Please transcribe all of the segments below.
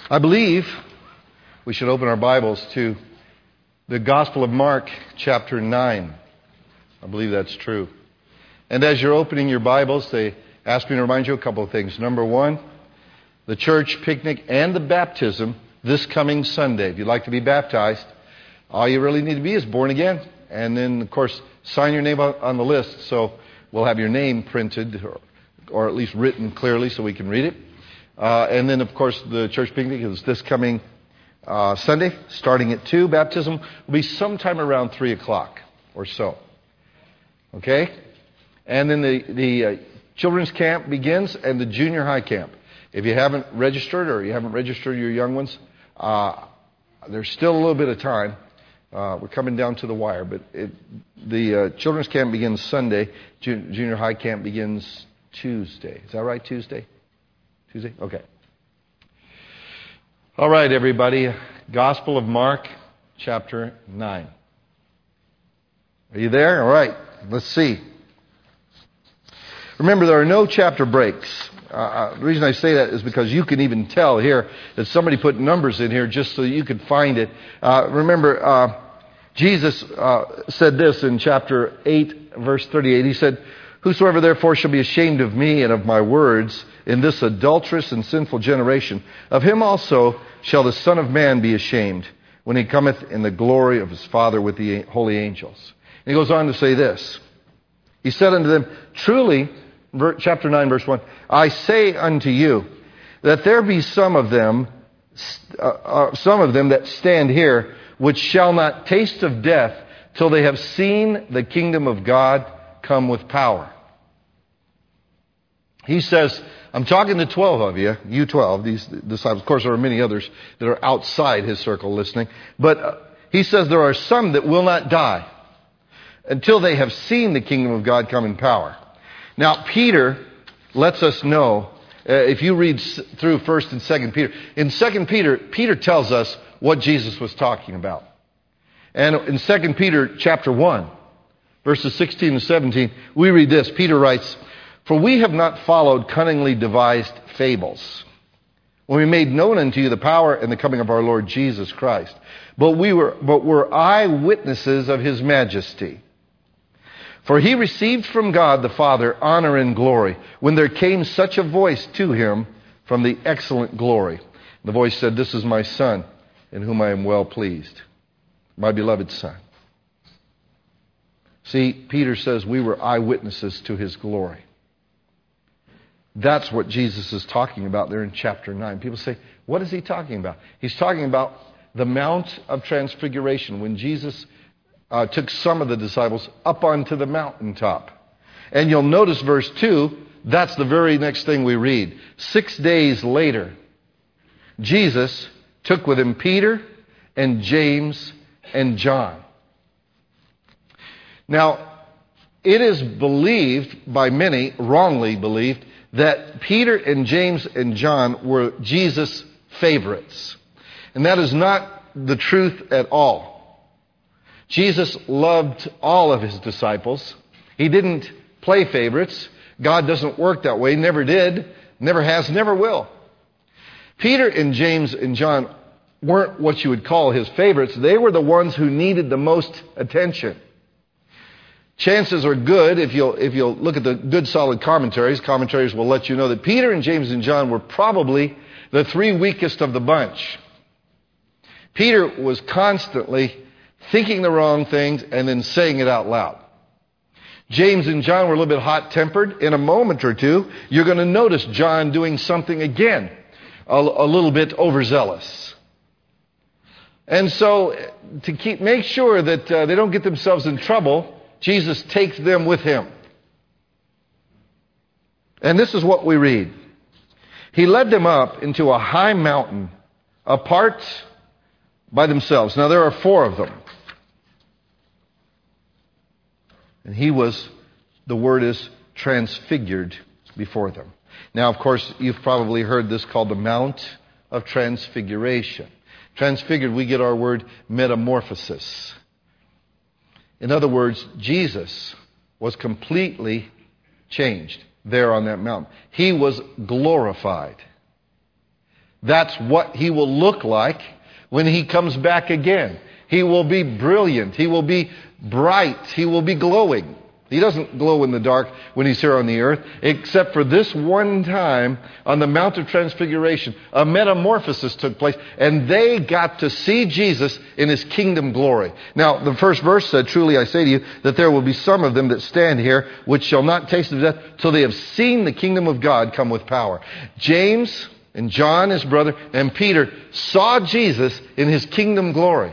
I believe we should open our Bibles to the Gospel of Mark, chapter 9. I believe that's true. And as you're opening your Bibles, they asked me to remind you a couple of things. Number one, the church picnic and the baptism this coming Sunday. If you'd like to be baptized, all you really need to be is born again. And then, of course, sign your name on the list. So we'll have your name printed or at least written clearly so we can read it. And then, of course, the church picnic is this coming Sunday, starting at 2. Baptism will be sometime around 3 o'clock or so. Okay? And then the children's camp begins and the junior high camp. If you haven't registered or you haven't registered your young ones, there's still a little bit of time. We're coming down to the wire, but the children's camp begins Sunday. Junior high camp begins Tuesday. Is that right, Tuesday? Tuesday? Okay. All right, everybody. Gospel of Mark, chapter 9. Are you there? All right. Let's see. Remember, there are no chapter breaks. The reason I say that is because you can even tell here that somebody put numbers in here just so that you could find it. Remember, Jesus said this in chapter 8, verse 38. He said, "Whosoever therefore shall be ashamed of me and of my words in this adulterous and sinful generation, of him also shall the Son of Man be ashamed when he cometh in the glory of his Father with the holy angels." And he goes on to say this. He said unto them, "Truly," chapter 9, verse 1, "I say unto you, that there be some of them that stand here, which shall not taste of death till they have seen the kingdom of God come with power." He says, I'm talking to 12 of you, you 12, these disciples. Of course, there are many others that are outside his circle listening. But he says there are some that will not die until they have seen the kingdom of God come in power. Now, Peter lets us know, if you read through 1st and 2nd Peter, in 2nd Peter, Peter tells us what Jesus was talking about. And in 2nd Peter chapter 1, verses 16 and 17, we read this. Peter writes, "For we have not followed cunningly devised fables, when we made known unto you the power and the coming of our Lord Jesus Christ, but were eyewitnesses of his majesty. For he received from God the Father honor and glory, when there came such a voice to him from the excellent glory. The voice said, This is my Son, in whom I am well pleased, my beloved Son." See, Peter says we were eyewitnesses to his glory. That's what Jesus is talking about there in chapter 9. People say, what is he talking about? He's talking about the Mount of Transfiguration, when Jesus took some of the disciples up onto the mountaintop. And you'll notice verse 2, that's the very next thing we read. 6 days later, Jesus took with him Peter and James and John. Now, it is believed by many, wrongly believed, that Peter and James and John were Jesus' favorites. And that is not the truth at all. Jesus loved all of his disciples. He didn't play favorites. God doesn't work that way. Never did. Never has. Never will. Peter and James and John weren't what you would call his favorites. They were the ones who needed the most attention. Chances are good, if you'll look at the good solid commentaries will let you know that Peter and James and John were probably the three weakest of the bunch. Peter was constantly thinking the wrong things and then saying it out loud. James and John were a little bit hot-tempered. In a moment or two, you're going to notice John doing something again, a little bit overzealous. And so, to make sure that they don't get themselves in trouble, Jesus takes them with him. And this is what we read. He led them up into a high mountain, apart by themselves. Now, there are 4 of them. And he was, the word is, transfigured before them. Now, of course, you've probably heard this called the Mount of Transfiguration. Transfigured, we get our word metamorphosis. In other words, Jesus was completely changed there on that mountain. He was glorified. That's what he will look like when he comes back again. He will be brilliant. He will be bright. He will be glowing. He doesn't glow in the dark when he's here on the earth, except for this one time on the Mount of Transfiguration. A metamorphosis took place, and they got to see Jesus in his kingdom glory. Now, the first verse said, "Truly I say to you, that there will be some of them that stand here, which shall not taste of death, till they have seen the kingdom of God come with power." James and John, his brother, and Peter saw Jesus in his kingdom glory.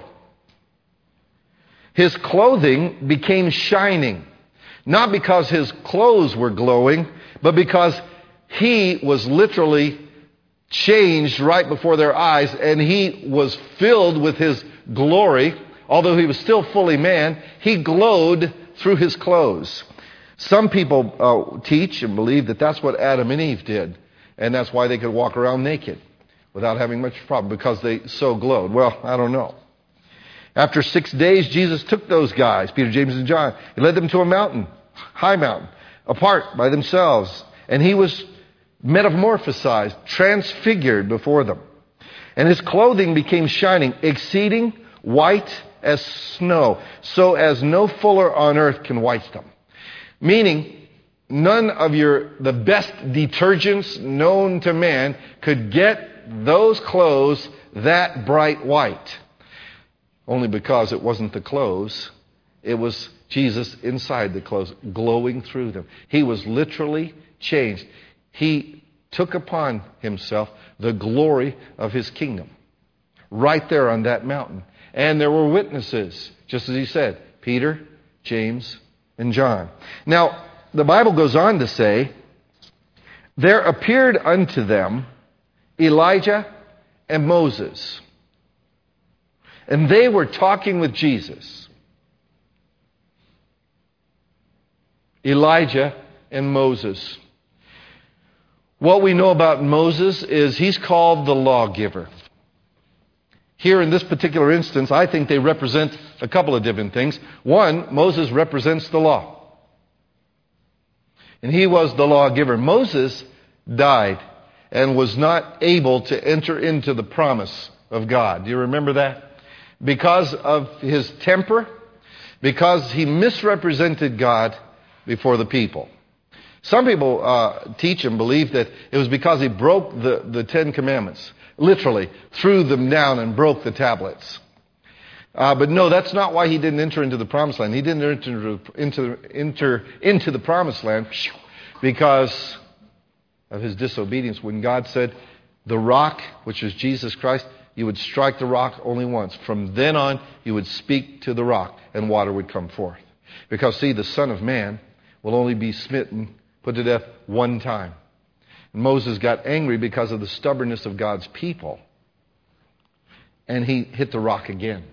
His clothing became shining. Not because his clothes were glowing, but because he was literally changed right before their eyes, and he was filled with his glory. Although he was still fully man, he glowed through his clothes. Some people teach and believe that that's what Adam and Eve did, and that's why they could walk around naked without having much problem, because they so glowed. Well, I don't know. After 6 days, Jesus took those guys, Peter, James, and John. He led them to a mountain, high mountain, apart by themselves. And he was metamorphosized, transfigured before them. And his clothing became shining, exceeding white as snow, so as no fuller on earth can white them. Meaning, none of the best detergents known to man could get those clothes that bright white. Only because it wasn't the clothes, it was Jesus inside the clothes, glowing through them. He was literally changed. He took upon himself the glory of his kingdom right there on that mountain. And there were witnesses, just as he said, Peter, James, and John. Now, the Bible goes on to say, there appeared unto them Elijah and Moses. And they were talking with Jesus. Elijah and Moses. What we know about Moses is he's called the lawgiver. Here in this particular instance, I think they represent a couple of different things. One, Moses represents the law. And he was the lawgiver. Moses died and was not able to enter into the promise of God. Do you remember that? Because of his temper, because he misrepresented God before the people. Some people teach and believe that it was because he broke the Ten Commandments, literally threw them down and broke the tablets. But no, that's not why he didn't enter into the promised land. He didn't enter into the promised land because of his disobedience. When God said, the rock, which is Jesus Christ, you would strike the rock only once. From then on, you would speak to the rock, and water would come forth. Because, see, the Son of Man will only be smitten, put to death one time. And Moses got angry because of the stubbornness of God's people. And he hit the rock again.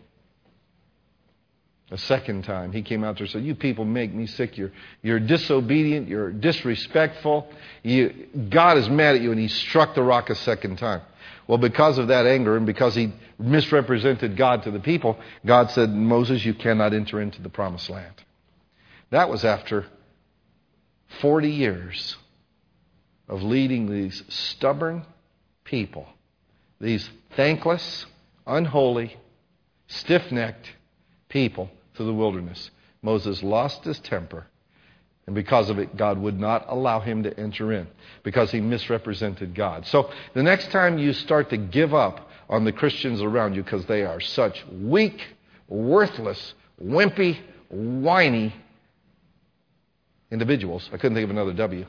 A second time, he came out there and said, you people make me sick. You're disobedient. You're disrespectful. God is mad at you. And he struck the rock a second time. Well, because of that anger and because he misrepresented God to the people, God said, Moses, you cannot enter into the promised land. That was after 40 years of leading these stubborn people, these thankless, unholy, stiff-necked people to the wilderness. Moses lost his temper, and because of it, God would not allow him to enter in because he misrepresented God. So the next time you start to give up on the Christians around you because they are such weak, worthless, wimpy, whiny individuals. I couldn't think of another W.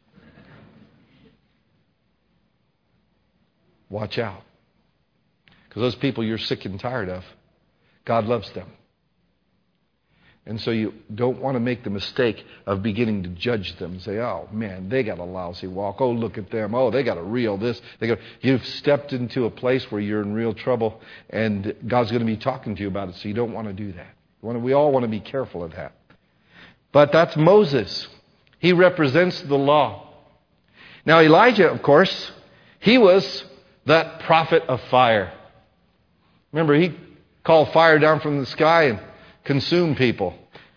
Watch out. Because those people you're sick and tired of, God loves them. And so you don't want to make the mistake of beginning to judge them and say, oh, man, they got a lousy walk. Oh, look at them. Oh, they got a real this. You've stepped into a place where you're in real trouble, and God's going to be talking to you about it, so you don't want to do that. We all want to be careful of that. But that's Moses. He represents the law. Now, Elijah, of course, he was that prophet of fire. Remember, he called fire down from the sky and consumed people.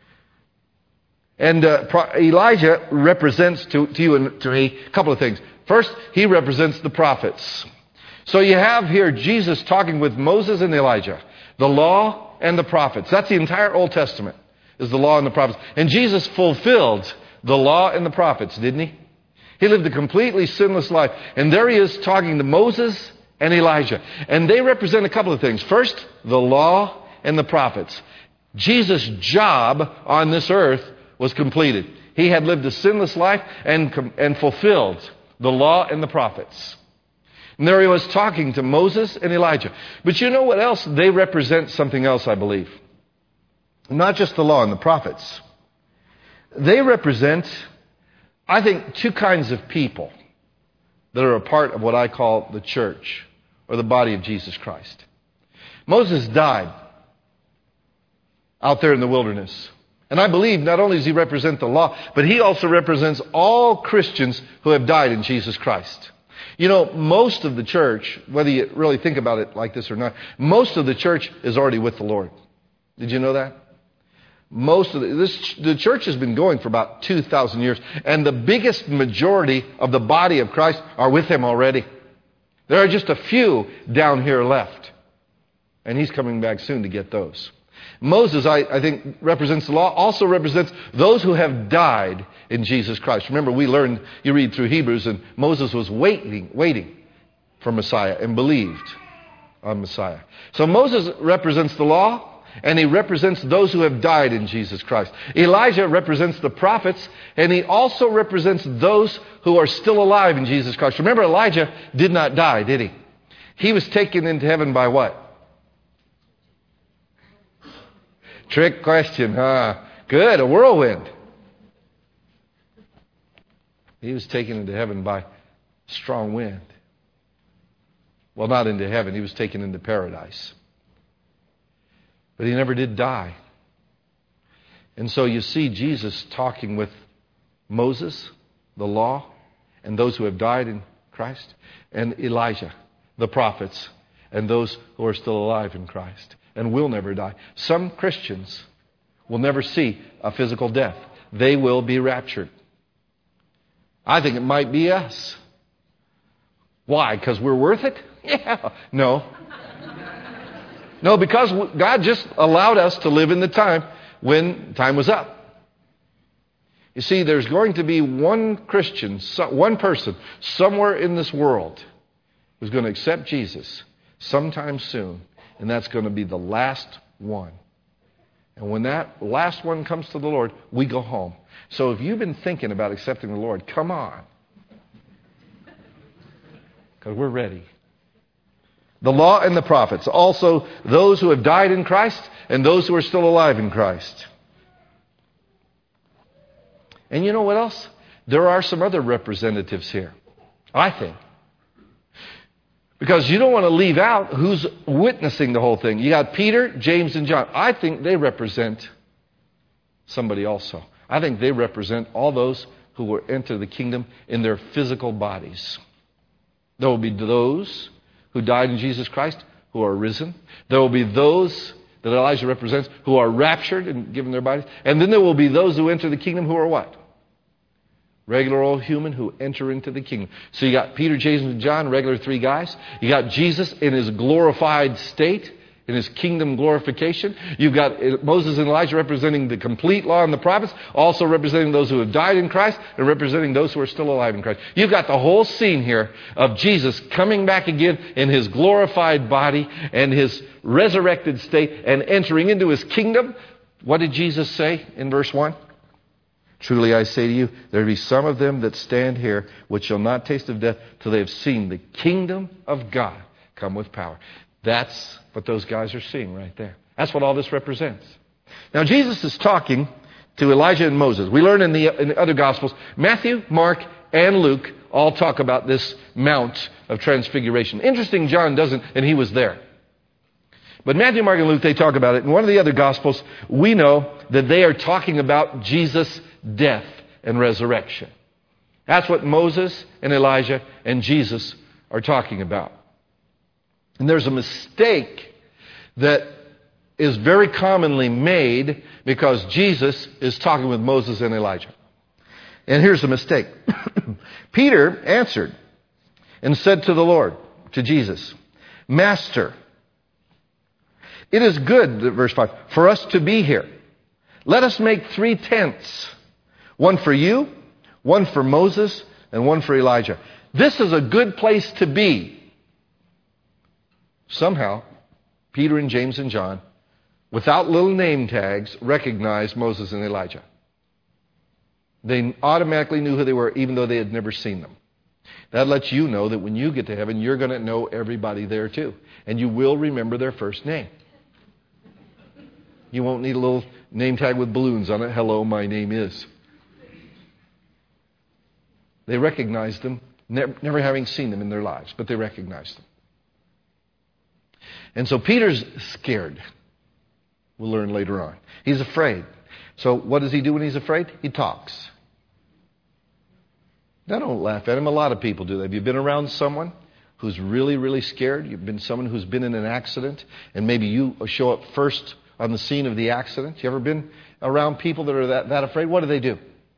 And Elijah represents to you and to me a couple of things. First, he represents the prophets. So you have here Jesus talking with Moses and Elijah, the law and the prophets. That's the entire Old Testament, is the law and the prophets. And Jesus fulfilled the law and the prophets, didn't he? He lived a completely sinless life. And there he is talking to Moses and Elijah. And they represent a couple of things. First, the law and the prophets. Jesus' job on this earth was completed. He had lived a sinless life and fulfilled the law and the prophets. And there he was talking to Moses and Elijah. But you know what else? They represent something else, I believe. Not just the law and the prophets. They represent, I think, two kinds of people that are a part of what I call the church, or the body of Jesus Christ. Moses died out there in the wilderness. And I believe not only does he represent the law, but he also represents all Christians who have died in Jesus Christ. You know, most of the church, whether you really think about it like this or not, most of the church is already with the Lord. Did you know that? The church has been going for about 2,000 years, and the biggest majority of the body of Christ are with him already. There are just a few down here left, and he's coming back soon to get those. Moses, I think, represents the law, also represents those who have died in Jesus Christ. Remember, we learned, you read through Hebrews, and Moses was waiting for Messiah and believed on Messiah. So Moses represents the law, and he represents those who have died in Jesus Christ. Elijah represents the prophets, and he also represents those who are still alive in Jesus Christ. Remember, Elijah did not die, did he? He was taken into heaven by what? Trick question, huh? Good, a whirlwind. He was taken into heaven by strong wind. Well, not into heaven. He was taken into paradise. But he never did die. And so you see Jesus talking with Moses, the law, and those who have died in Christ, and Elijah, the prophets, and those who are still alive in Christ and will never die. Some Christians will never see a physical death. They will be raptured. I think it might be us. Why? Because we're worth it? Yeah. No. No, because God just allowed us to live in the time when time was up. You see, there's going to be one Christian, one person, somewhere in this world who's going to accept Jesus sometime soon, and that's going to be the last one. And when that last one comes to the Lord, we go home. So if you've been thinking about accepting the Lord, come on. Because we're ready. The law and the prophets, also those who have died in Christ and those who are still alive in Christ. And you know what else? There are some other representatives here, I think. Because you don't want to leave out who's witnessing the whole thing. You got Peter, James, and John. I think they represent somebody also. I think they represent all those who will enter the kingdom in their physical bodies. There will be those who died in Jesus Christ who are risen. There will be those that Elijah represents who are raptured and given their bodies. And then there will be those who enter the kingdom who are what? Regular old human who enter into the kingdom. So you got Peter, James, and John, regular three guys. You got Jesus in his glorified state, in his kingdom glorification. You've got Moses and Elijah representing the complete law and the prophets, also representing those who have died in Christ and representing those who are still alive in Christ. You've got the whole scene here of Jesus coming back again in his glorified body and his resurrected state and entering into his kingdom. What did Jesus say in verse 1? Truly I say to you, there be some of them that stand here which shall not taste of death till they have seen the kingdom of God come with power. That's what those guys are seeing right there. That's what all this represents. Now Jesus is talking to Elijah and Moses. We learn in the other Gospels, Matthew, Mark, and Luke all talk about this Mount of Transfiguration. Interesting, John doesn't, and he was there. But Matthew, Mark, and Luke, they talk about it. In one of the other Gospels, we know that they are talking about Jesus' death and resurrection. That's what Moses and Elijah and Jesus are talking about. And there's a mistake that is very commonly made because Jesus is talking with Moses and Elijah. And here's the mistake. Peter answered and said to the Lord, to Jesus, Master, it is good, verse 5, for us to be here. Let us make 3 tents, one for you, one for Moses, and one for Elijah. This is a good place to be. Somehow, Peter and James and John, without little name tags, recognized Moses and Elijah. They automatically knew who they were, even though they had never seen them. That lets you know that when you get to heaven, you're going to know everybody there too. And you will remember their first name. You won't need a little name tag with balloons on it. Hello, my name is. They recognized them, never having seen them in their lives, but they recognized them. And so Peter's scared. We'll learn later on. He's afraid. So what does he do when he's afraid? He talks. Now don't laugh at him. A lot of people do that. Have you been around someone who's really, really scared? You've been someone who's been in an accident, and maybe you show up first on the scene of the accident. You ever been around people that are that afraid? What do?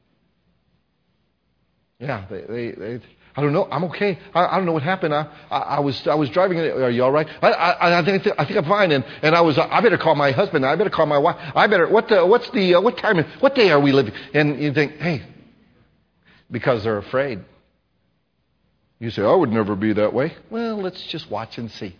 Yeah, they I don't know. I'm okay. I don't know what happened. I was driving. Are you all right? I think I'm fine. And I better call my husband. I better call my wife. What time? What day are we living? And you think, hey, because they're afraid. You say, I would never be that way. Well, let's just watch and see.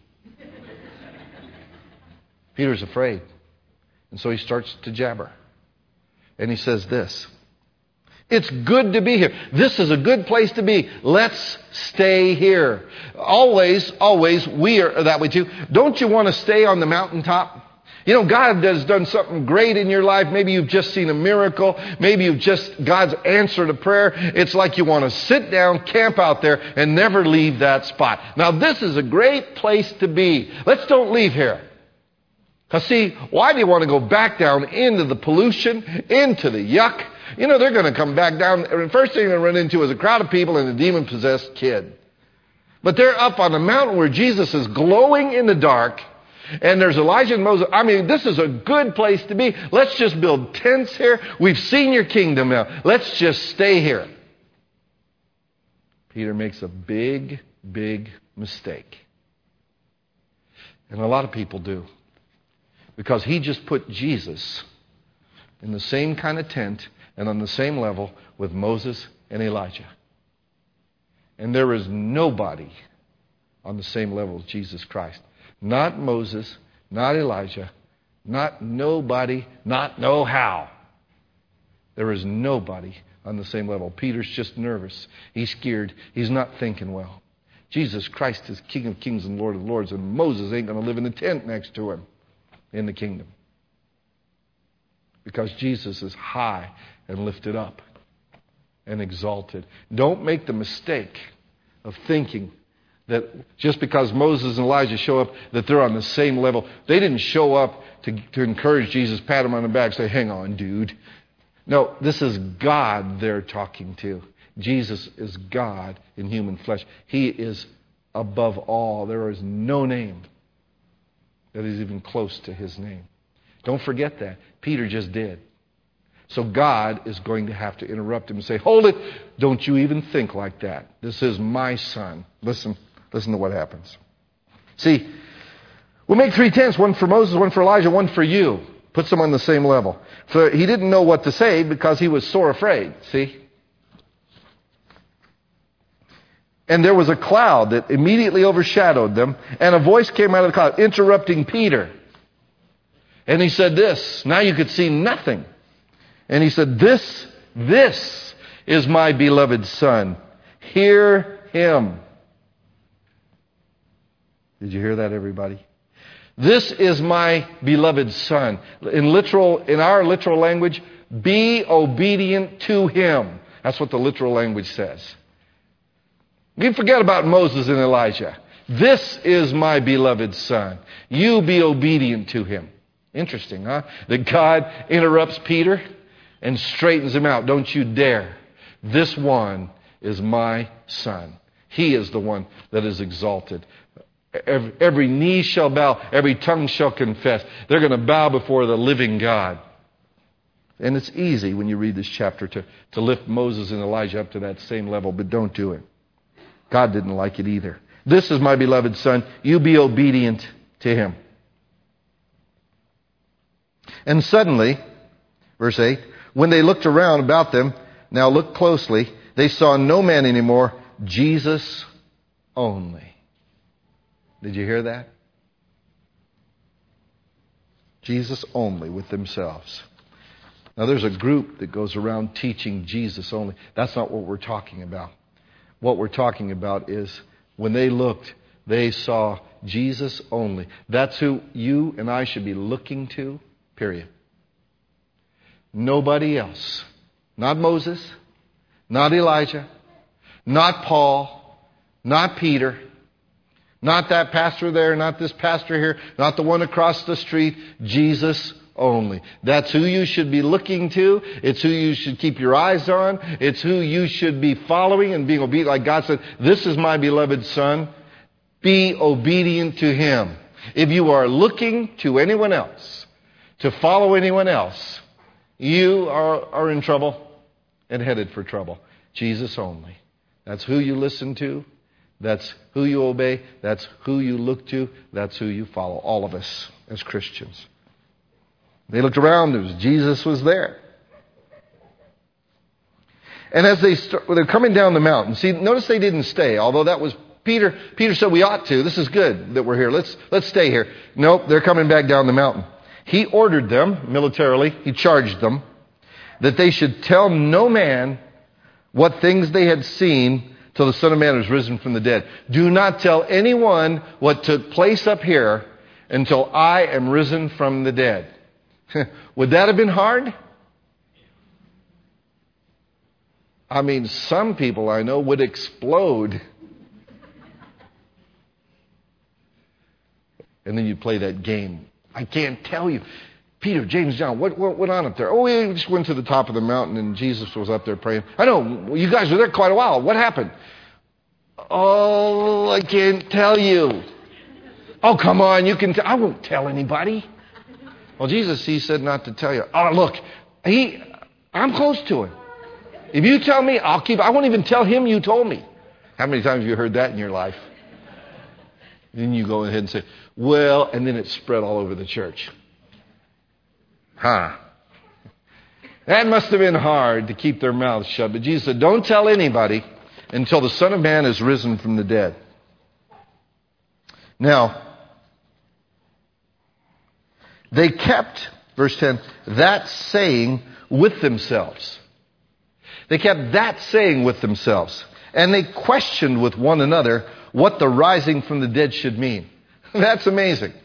Peter's afraid. And so he starts to jabber. And he says this. It's good to be here. This is a good place to be. Let's stay here. Always, we are that way too. Don't you want to stay on the mountaintop? You know, God has done something great in your life. Maybe you've just seen a miracle. Maybe God's answered a prayer. It's like you want to sit down, camp out there, and never leave that spot. Now, this is a great place to be. Let's don't leave here. Because see, why do you want to go back down into the pollution, into the yuck? You know, they're going to come back down. And the first thing they're going to run into is a crowd of people and a demon-possessed kid. But they're up on the mountain where Jesus is glowing in the dark. And there's Elijah and Moses. I mean, this is a good place to be. Let's just build tents here. We've seen your kingdom now. Let's just stay here. Peter makes a big, big mistake. And a lot of people do. Because he just put Jesus in the same kind of tent and on the same level with Moses and Elijah. And there is nobody on the same level as Jesus Christ. Not Moses, not Elijah, not nobody, not no how. There is nobody on the same level. Peter's just nervous. He's scared. He's not thinking well. Jesus Christ is King of Kings and Lord of Lords, and Moses ain't going to live in the tent next to him in the kingdom. Because Jesus is high and lifted up and exalted. Don't make the mistake of thinking that just because Moses and Elijah show up, that they're on the same level. They didn't show up to encourage Jesus, pat him on the back, say, hang on, dude. No, this is God they're talking to. Jesus is God in human flesh. He is above all. There is no name that is even close to his name. Don't forget that. Peter just did. So God is going to have to interrupt him and say, hold it. Don't you even think like that. This is my son. Listen to what happens. See, we'll make 3 tents, one for Moses, one for Elijah, one for you. Puts them on the same level. So he didn't know what to say because he was sore afraid. See? And there was a cloud that immediately overshadowed them, and a voice came out of the cloud, interrupting Peter. And he said this, now you could see nothing. And he said, this is my beloved son. Hear him. Did you hear that, everybody? This is my beloved son. In our literal language, be obedient to him. That's what the literal language says. You forget about Moses and Elijah. This is my beloved son. You be obedient to him. Interesting, huh? That God interrupts Peter and straightens him out. Don't you dare. This one is my son. He is the one that is exalted. Every knee shall bow, every tongue shall confess. They're going to bow before the living God. And it's easy when you read this chapter to lift Moses and Elijah up to that same level, but don't do it. God didn't like it either. This is my beloved Son. You be obedient to him. And suddenly, verse 8, when they looked around about them, now look closely, they saw no man anymore, Jesus only. Did you hear that? Jesus only with themselves. Now there's a group that goes around teaching Jesus only. That's not what we're talking about. What we're talking about is when they looked, they saw Jesus only. That's who you and I should be looking to, period. Nobody else. Not Moses, not Elijah, not Paul, not Peter, not that pastor there, not this pastor here, not the one across the street, Jesus only. That's who you should be looking to. It's who you should keep your eyes on. It's who you should be following and being obedient. Like God said, this is my beloved Son. Be obedient to him. If you are looking to anyone else, to follow anyone else, you are in trouble and headed for trouble. Jesus only. That's who you listen to. That's who you obey. That's who you look to. That's who you follow. All of us as Christians. They looked around. Jesus was there. And as they're coming down the mountain, see, notice they didn't stay. Although that was Peter. Peter said, we ought to. This is good that we're here. Let's stay here. Nope, they're coming back down the mountain. He ordered them militarily. He charged them that they should tell no man what things they had seen till the Son of Man was risen from the dead. Do not tell anyone what took place up here until I am risen from the dead. Would that have been hard? I mean, some people I know would explode. And then you play that game. I can't tell you. Peter, James, John, what went on up there? Oh, we just went to the top of the mountain and Jesus was up there praying. I know, you guys were there quite a while. What happened? Oh, I can't tell you. Oh, come on, you can I won't tell anybody. Well, Jesus, he said not to tell you. Oh, look, I'm close to him. If you tell me, I won't even tell him you told me. How many times have you heard that in your life? Then you go ahead and say, well, and then it spread all over the church. That must have been hard to keep their mouths shut. But Jesus said, don't tell anybody until the Son of Man is risen from the dead. Now, they kept, verse 10, that saying with themselves. They kept that saying with themselves. And they questioned with one another what the rising from the dead should mean. That's amazing.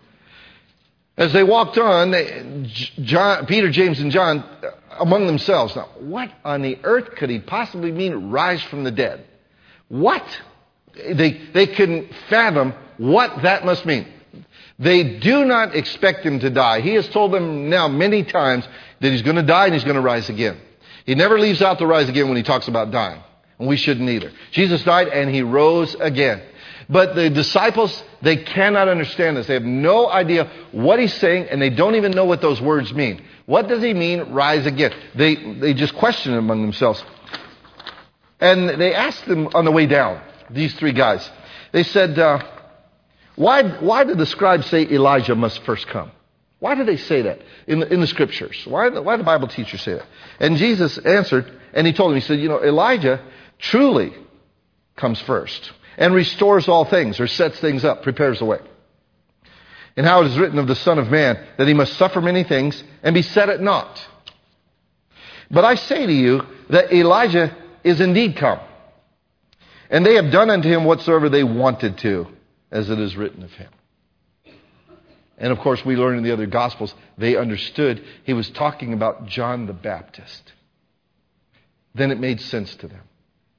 As they walked on, Peter, James, and John, among themselves, now, what on the earth could he possibly mean, rise from the dead? What? They couldn't fathom what that must mean. They do not expect him to die. He has told them now many times that he's going to die and he's going to rise again. He never leaves out the rise again when he talks about dying. And we shouldn't either. Jesus died and he rose again. But the disciples, they cannot understand this. They have no idea what he's saying, and they don't even know what those words mean. What does he mean, rise again? They just question it among themselves. And they asked them on the way down, these three guys. They said, why did the scribes say Elijah must first come? Why do they say that in the scriptures? Why do the Bible teachers say that? And Jesus answered, and he told them, he said, Elijah truly comes first and restores all things, or sets things up, prepares the way. And how it is written of the Son of Man, that he must suffer many things and be set at naught. But I say to you that Elijah is indeed come, and they have done unto him whatsoever they wanted to, as it is written of him. And of course, we learn in the other Gospels, they understood he was talking about John the Baptist. Then it made sense to them.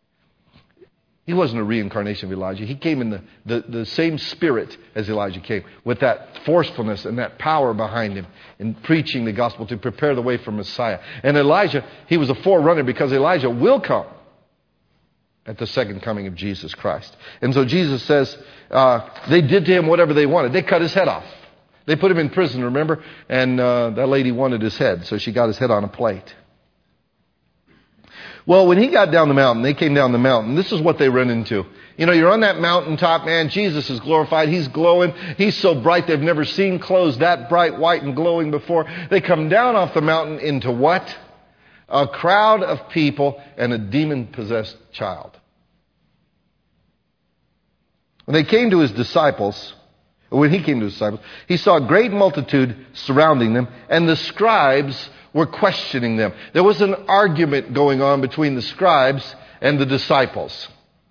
He wasn't a reincarnation of Elijah. He came in the same spirit as Elijah came, with that forcefulness and that power behind him in preaching the gospel to prepare the way for Messiah. And Elijah, he was a forerunner because Elijah will come at the second coming of Jesus Christ. And so Jesus says, they did to him whatever they wanted. They cut his head off. They put him in prison, remember? And that lady wanted his head, so she got his head on a plate. Well, when he got down the mountain, they came down the mountain. This is what they run into. You know, you're on that mountaintop, man. Jesus is glorified. He's glowing. He's so bright they've never seen clothes that bright, white, and glowing before. They come down off the mountain into what? A crowd of people and a demon-possessed child. When they came to his disciples, when he came to his disciples, he saw a great multitude surrounding them, and the scribes were questioning them. There was an argument going on between the scribes and the disciples.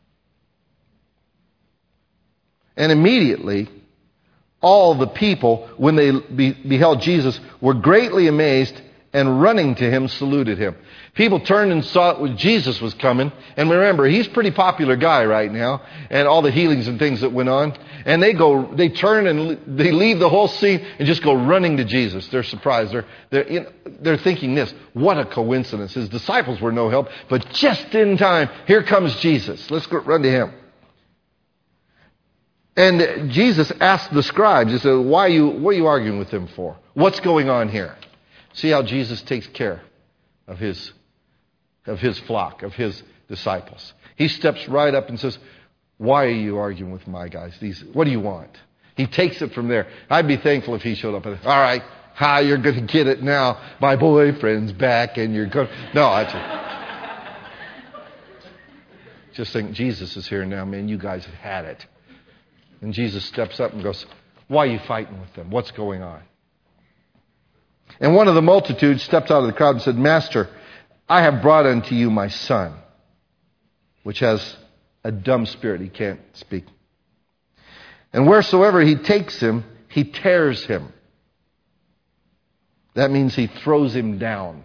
And immediately, all the people, when they beheld Jesus, were greatly amazed, and running to him, saluted him. People turned and saw Jesus was coming. And remember, he's a pretty popular guy right now. And all the healings and things that went on. And they turn and they leave the whole scene and just go running to Jesus. They're surprised. They're thinking this. What a coincidence. His disciples were no help. But just in time, here comes Jesus. Let's go run to him. And Jesus asked the scribes, he said, what are you arguing with them for? What's going on here? See how Jesus takes care of his flock, of his disciples. He steps right up and says, why are you arguing with my guys? What do you want? He takes it from there. I'd be thankful if he showed up and, all right, you're going to get it now. My boyfriend's back and you're going to... No, I just think Jesus is here now, man. You guys have had it. And Jesus steps up and goes, why are you fighting with them? What's going on? And one of the multitude stepped out of the crowd and said, Master, I have brought unto you my son, which has a dumb spirit. He can't speak. And wheresoever he takes him, he tears him. That means he throws him down.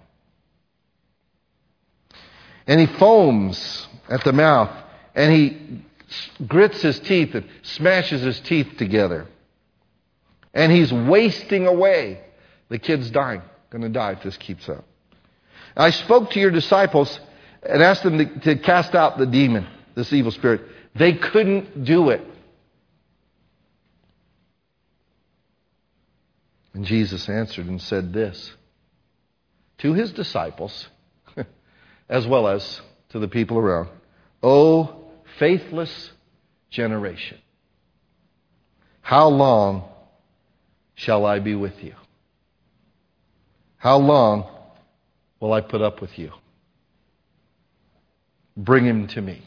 And he foams at the mouth, and he grits his teeth and smashes his teeth together. And he's wasting away. The kid's dying, going to die if this keeps up. I spoke to your disciples and asked them to cast out the demon, this evil spirit. They couldn't do it. And Jesus answered and said this to his disciples, as well as to the people around. O faithless generation, how long shall I be with you? How long will I put up with you? Bring him to me.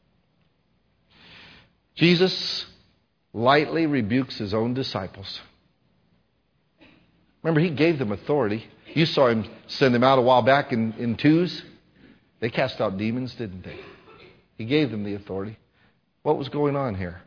Jesus lightly rebukes his own disciples. Remember, he gave them authority. You saw him send them out a while back in twos. They cast out demons, didn't they? He gave them the authority. What was going on here?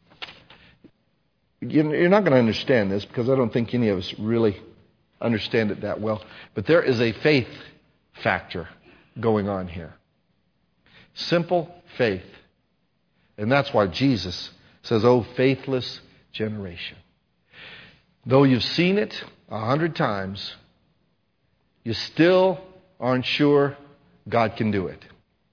You're not going to understand this because I don't think any of us really understand it that well. But there is a faith factor going on here. Simple faith. And that's why Jesus says, oh, faithless generation. Though you've seen it 100 times, you still aren't sure God can do it.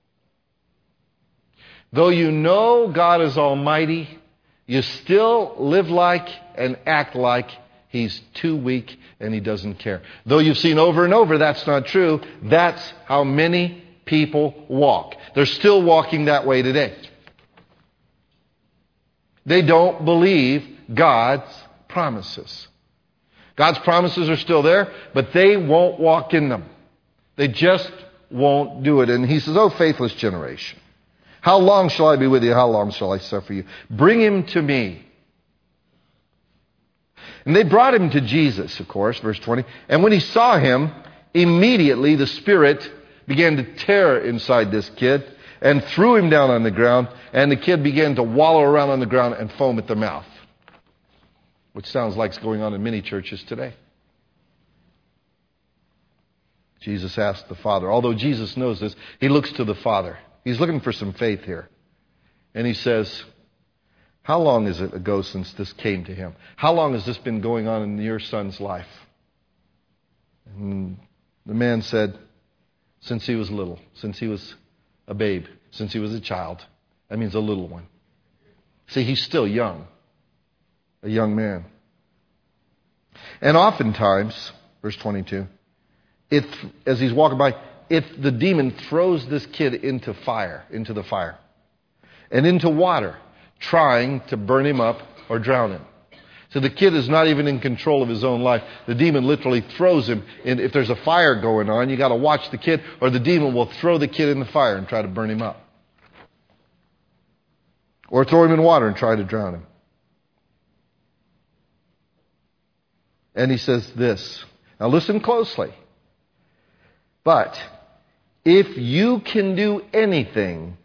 Though you know God is almighty, you still live like and act like He's too weak and He doesn't care. Though you've seen over and over that's not true, that's how many people walk. They're still walking that way today. They don't believe God's promises. God's promises are still there, but they won't walk in them. They just won't do it. And He says, oh, faithless generation, how long shall I be with you? How long shall I suffer you? Bring him to me. And they brought him to Jesus, of course, verse 20. And when he saw him, immediately the spirit began to tear inside this kid and threw him down on the ground. And the kid began to wallow around on the ground and foam at the mouth, which sounds like it's going on in many churches today. Jesus asked the Father. Although Jesus knows this, He looks to the Father. He's looking for some faith here. And He says, how long is it ago since this came to him? How long has this been going on in your son's life? And the man said, since he was little, since he was a babe, since he was a child. That means a little one. See, he's still young. A young man. And oftentimes, verse 22, as he's walking by, if the demon throws this kid into the fire, and into water, trying to burn him up or drown him. So the kid is not even in control of his own life. The demon literally throws him. And if there's a fire going on, you got to watch the kid, or the demon will throw the kid in the fire and try to burn him up. Or throw him in water and try to drown him. And he says this. Now listen closely. But if you can do anything,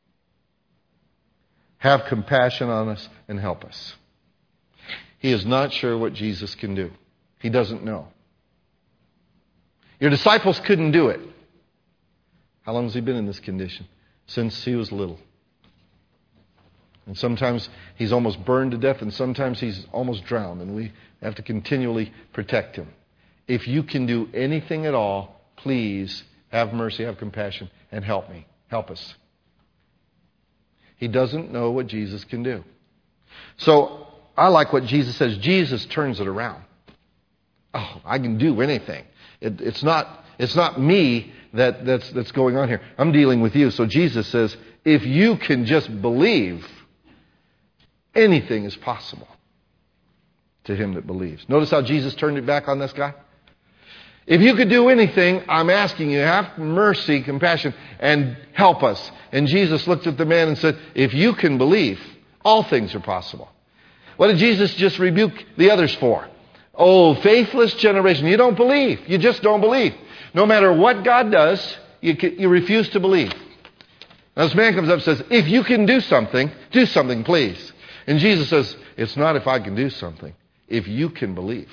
have compassion on us and help us. He is not sure what Jesus can do. He doesn't know. Your disciples couldn't do it. How long has he been in this condition? Since he was little. And sometimes he's almost burned to death, and sometimes he's almost drowned, and we have to continually protect him. If you can do anything at all, please have mercy, have compassion, and help me. Help us. He doesn't know what Jesus can do. So I like what Jesus says. Jesus turns it around. Oh, I can do anything. It's not me that's going on here. I'm dealing with you. So Jesus says, if you can just believe, anything is possible to him that believes. Notice how Jesus turned it back on this guy? If you could do anything, I'm asking you, have mercy, compassion, and help us. And Jesus looked at the man and said, if you can believe, all things are possible. What did Jesus just rebuke the others for? Oh, faithless generation. You don't believe. You just don't believe. No matter what God does, you refuse to believe. Now this man comes up and says, if you can do something please. And Jesus says, it's not if I can do something, if you can believe.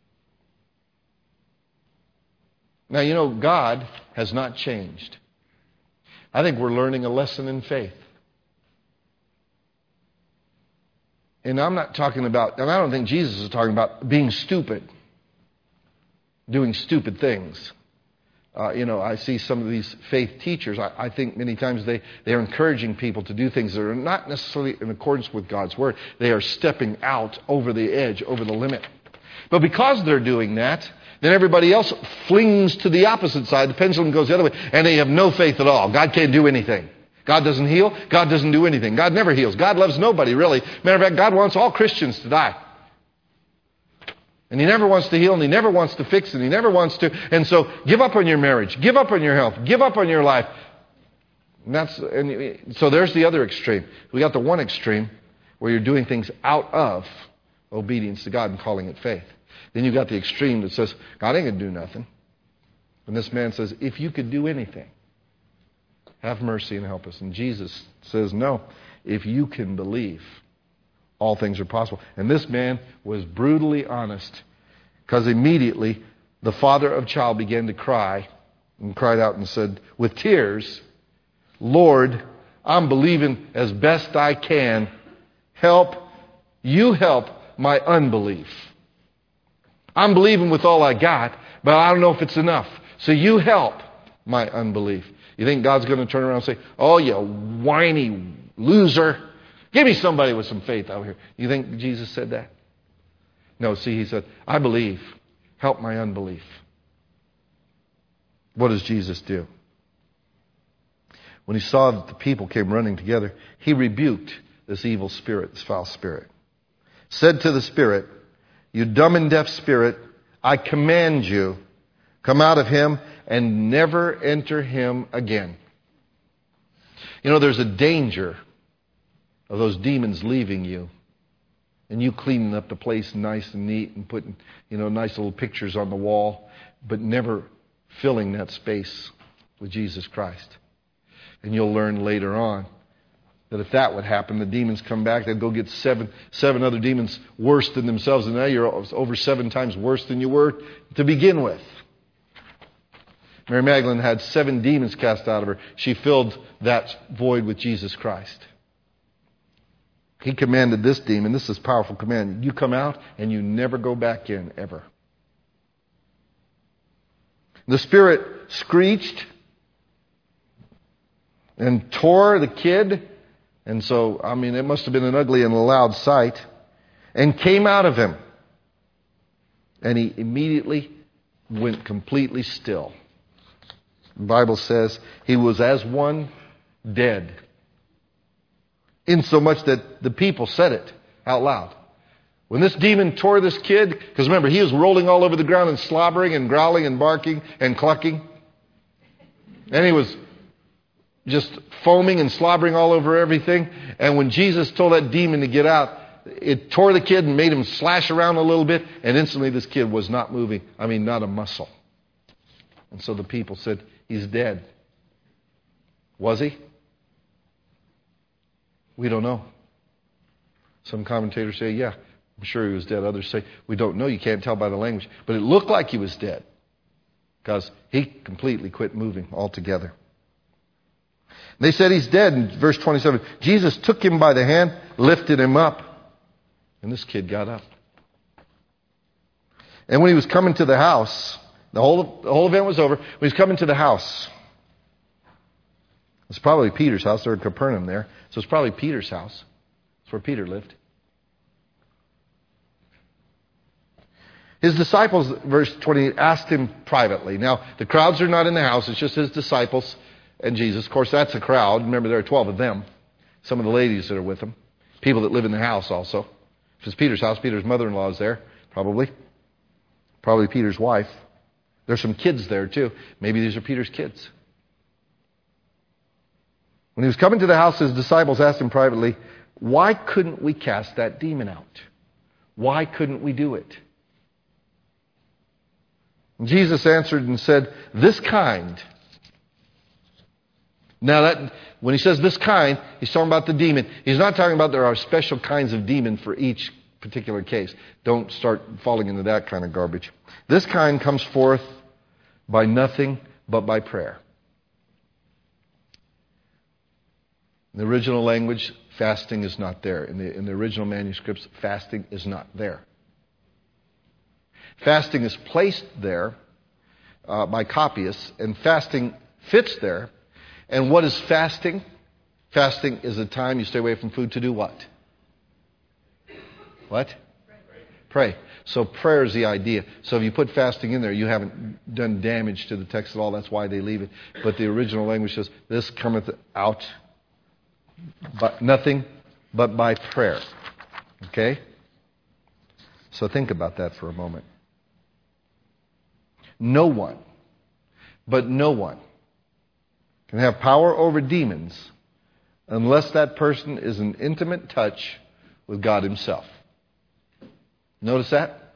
Now, you know, God has not changed. I think we're learning a lesson in faith. And I'm not talking about, and I don't think Jesus is talking about being stupid, doing stupid things. I see some of these faith teachers, I think many times they're encouraging people to do things that are not necessarily in accordance with God's Word. They are stepping out over the edge, over the limit. But because they're doing that, then everybody else flings to the opposite side. The pendulum goes the other way, and they have no faith at all. God can't do anything. God doesn't heal. God doesn't do anything. God never heals. God loves nobody, really. Matter of fact, God wants all Christians to die. And He never wants to heal, and He never wants to fix, and He never wants to. And so, give up on your marriage. Give up on your health. Give up on your life. And so there's the other extreme. We got the one extreme where you're doing things out of obedience to God and calling it faith. Then you got the extreme that says, God ain't going to do nothing. And this man says, if you could do anything, have mercy and help us. And Jesus says, no, if you can believe, all things are possible. And this man was brutally honest, because immediately the father of child began to cry and cried out and said with tears, Lord, I'm believing as best I can. Help my unbelief. I'm believing with all I got, but I don't know if it's enough. So you help my unbelief. You think God's going to turn around and say, oh, you whiny loser. Give me somebody with some faith out here. You think Jesus said that? No, see, He said, I believe. Help my unbelief. What does Jesus do? When He saw that the people came running together, He rebuked this evil spirit, this foul spirit. Said to the spirit, you dumb and deaf spirit, I command you, come out of him and never enter him again. You know, there's a danger of those demons leaving you and you cleaning up the place nice and neat and putting, nice little pictures on the wall, but never filling that space with Jesus Christ. And you'll learn later on that if that would happen, the demons come back, they'd go get seven other demons worse than themselves, and now you're over 7 times worse than you were to begin with. Mary Magdalene had 7 demons cast out of her. She filled that void with Jesus Christ. He commanded this demon, this is a powerful command, you come out and you never go back in, ever. The spirit screeched and tore the kid. And so, it must have been an ugly and a loud sight. And came out of him. And he immediately went completely still. the Bible says he was as one dead. Insomuch that the people said it out loud. When this demon tore this kid, because remember, he was rolling all over the ground and slobbering and growling and barking and clucking. And he was just foaming and slobbering all over everything. And when Jesus told that demon to get out, it tore the kid and made him slash around a little bit. And instantly this kid was not moving. I mean, not a muscle. And so the people said, he's dead. Was he? We don't know. Some commentators say, yeah, I'm sure he was dead. Others say, we don't know. You can't tell by the language. But it looked like he was dead because he completely quit moving altogether. They said he's dead. In verse 27, Jesus took him by the hand, lifted him up, and this kid got up. And when he was coming to the house, the whole event was over. When he was coming to the house, it's probably Peter's house. They're in Capernaum there. So it's probably Peter's house. It's where Peter lived. His disciples, verse 20, asked him privately. Now, the crowds are not in the house. It's just his disciples and Jesus. Of course, that's a crowd. Remember, there are 12 of them. Some of the ladies that are with them. People that live in the house also. If it's Peter's house, Peter's mother-in-law is there, probably. Probably Peter's wife. There's some kids there, too. Maybe these are Peter's kids. When he was coming to the house, his disciples asked him privately, why couldn't we cast that demon out? Why couldn't we do it? And Jesus answered and said, this kind. Now that, when he says this kind, he's talking about the demon. He's not talking about there are special kinds of demon for each particular case. Don't start falling into that kind of garbage. This kind comes forth by nothing but by prayer. In the original language, fasting is not there. In the original manuscripts, fasting is not there. Fasting is placed there by copyists, and fasting fits there. And what is fasting? Fasting is a time you stay away from food to do what? What? Pray. So prayer is the idea. So if you put fasting in there, you haven't done damage to the text at all. That's why they leave it. But the original language says, this cometh out but nothing but by prayer. Okay? So think about that for a moment. No one, but no one, can have power over demons unless that person is in intimate touch with God Himself. Notice that?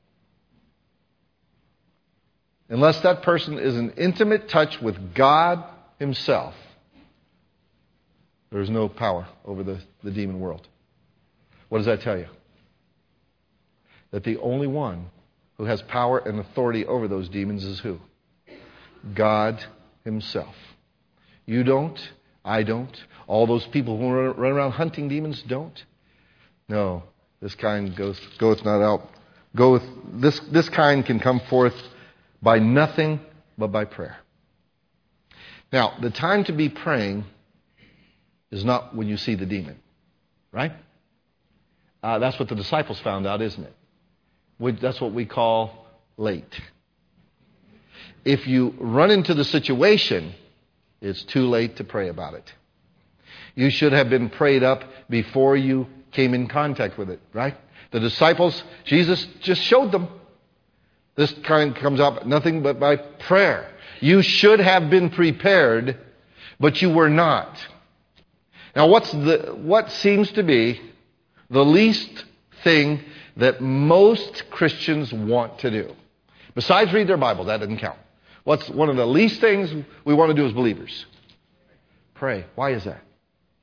Unless that person is in intimate touch with God Himself, there is no power over the demon world. What does that tell you? That the only one who has power and authority over those demons is who? God Himself. You don't. I don't. All those people who run around hunting demons don't. No. This kind goeth not out. This kind can come forth by nothing but by prayer. Now, the time to be praying is not when you see the demon. Right? That's what the disciples found out, isn't it? That's what we call late. If you run into the situation, it's too late to pray about it. You should have been prayed up before you came in contact with it, right? The disciples, Jesus just showed them. This kind comes up nothing but by prayer. You should have been prepared, but you were not. Now, what seems to be the least thing that most Christians want to do? Besides read their Bible, that doesn't count. What's one of the least things we want to do as believers? Pray. Why is that?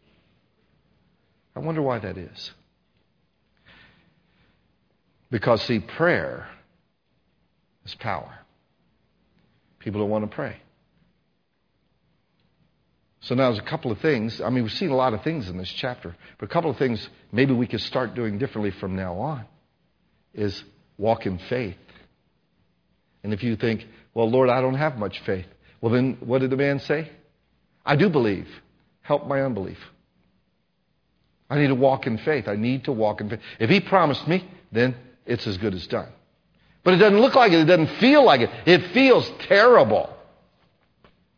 I wonder why that is. Because, see, prayer is power. People don't want to pray. So now there's a couple of things. I mean, we've seen a lot of things in this chapter. But a couple of things maybe we could start doing differently from now on is walk in faith. And if you think, well, Lord, I don't have much faith. Well, then what did the man say? I do believe. Help my unbelief. I need to walk in faith. I need to walk in faith. If He promised me, then it's as good as done. But it doesn't look like it. It doesn't feel like it. It feels terrible.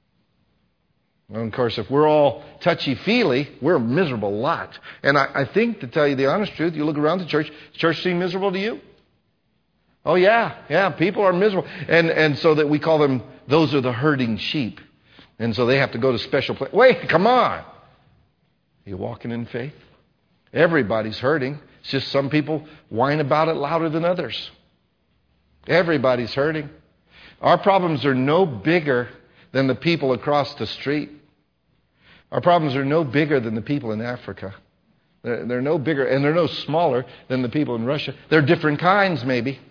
And of course, if we're all touchy-feely, we're a miserable lot. And I think, to tell you the honest truth, you look around the church seem miserable to you? Oh, yeah, people are miserable. And so that we call them, those are the herding sheep. And so they have to go to special places. Wait, come on. Are you walking in faith? Everybody's hurting. It's just some people whine about it louder than others. Everybody's hurting. Our problems are no bigger than the people across the street. Our problems are no bigger than the people in Africa. They're no bigger, and they're no smaller than the people in Russia. They're different kinds, maybe.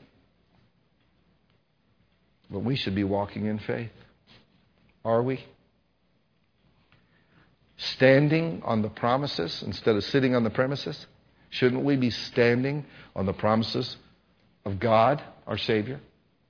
But we should be walking in faith. Are we? Standing on the promises instead of sitting on the premises? Shouldn't we be standing on the promises of God, our Savior?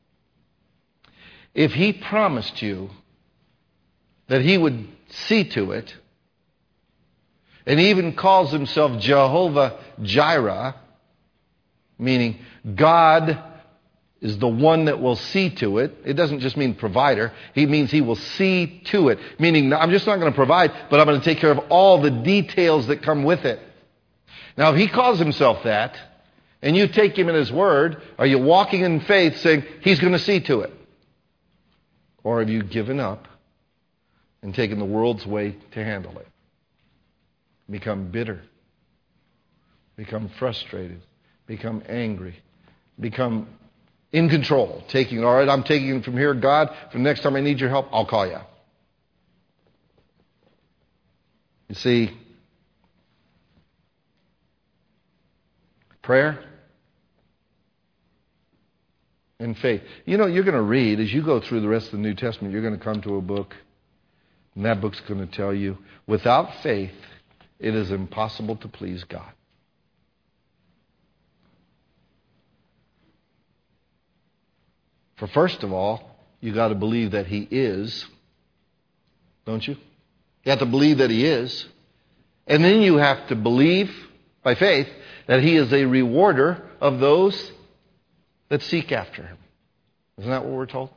If He promised you that He would see to it, and He even calls Himself Jehovah Jireh, meaning God is the one that will see to it. It doesn't just mean provider. He means He will see to it. Meaning, I'm just not going to provide, but I'm going to take care of all the details that come with it. Now, if He calls Himself that, and you take Him at His word, are you walking in faith saying He's going to see to it? Or have you given up and taken the world's way to handle it? Become bitter. Become frustrated. Become angry. Become in control. Taking, all right, I'm taking it from here. God, for the next time I need your help, I'll call you. You see, prayer and faith. You know, you're going to read, as you go through the rest of the New Testament, you're going to come to a book, and that book's going to tell you, without faith, it is impossible to please God. For first of all, you got to believe that He is, don't you? You have to believe that He is. And then you have to believe, by faith, that He is a rewarder of those that seek after Him. Isn't that what we're told?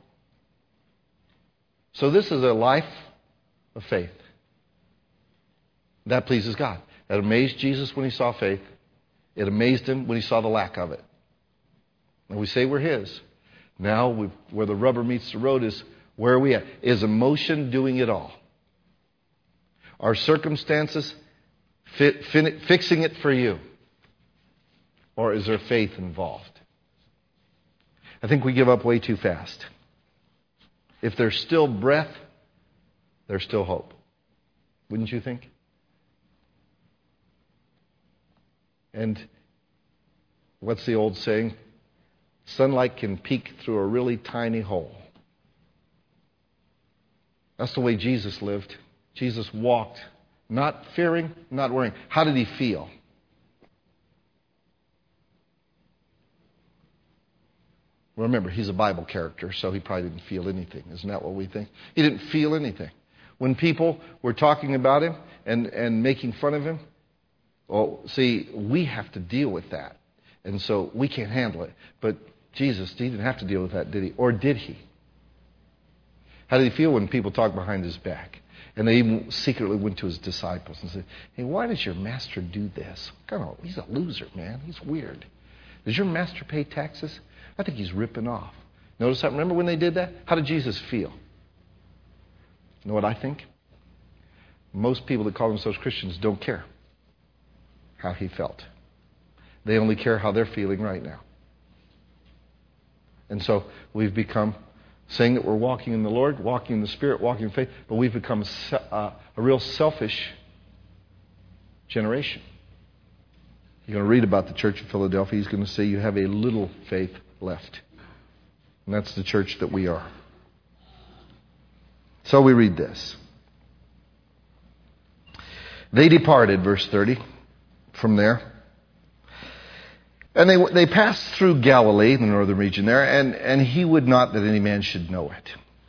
So this is a life of faith. That pleases God. That amazed Jesus when He saw faith. It amazed Him when He saw the lack of it. And we say we're His. Now, where the rubber meets the road is, where are we at? Is emotion doing it all? Are circumstances fixing it for you? Or is there faith involved? I think we give up way too fast. If there's still breath, there's still hope. Wouldn't you think? And what's the old saying? Sunlight can peek through a really tiny hole. That's the way Jesus lived. Jesus walked, not fearing, not worrying. How did He feel? Remember, He's a Bible character, so He probably didn't feel anything. Isn't that what we think? He didn't feel anything. When people were talking about Him and making fun of Him, well, see, we have to deal with that. And so we can't handle it. But Jesus, He didn't have to deal with that, did He? Or did He? How did He feel when people talked behind His back? And they even secretly went to His disciples and said, hey, why does your master do this? He's a loser, man. He's weird. Does your master pay taxes? I think he's ripping off. Notice that? Remember when they did that? How did Jesus feel? You know what I think? Most people that call themselves Christians don't care how He felt. They only care how they're feeling right now. And so we've become saying that we're walking in the Lord, walking in the Spirit, walking in faith, but we've become a real selfish generation. You're going to read about the church of Philadelphia. He's going to say you have a little faith left. And that's the church that we are. So we read this. They departed, verse 30, from there. And they passed through Galilee, the northern region there, and He would not that any man should know it.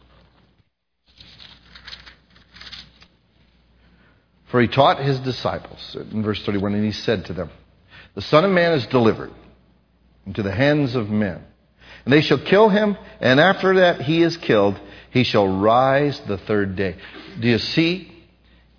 For He taught His disciples, in verse 31, and He said to them, the Son of Man is delivered into the hands of men. And they shall kill Him, and after that He is killed, He shall rise the third day. Do you see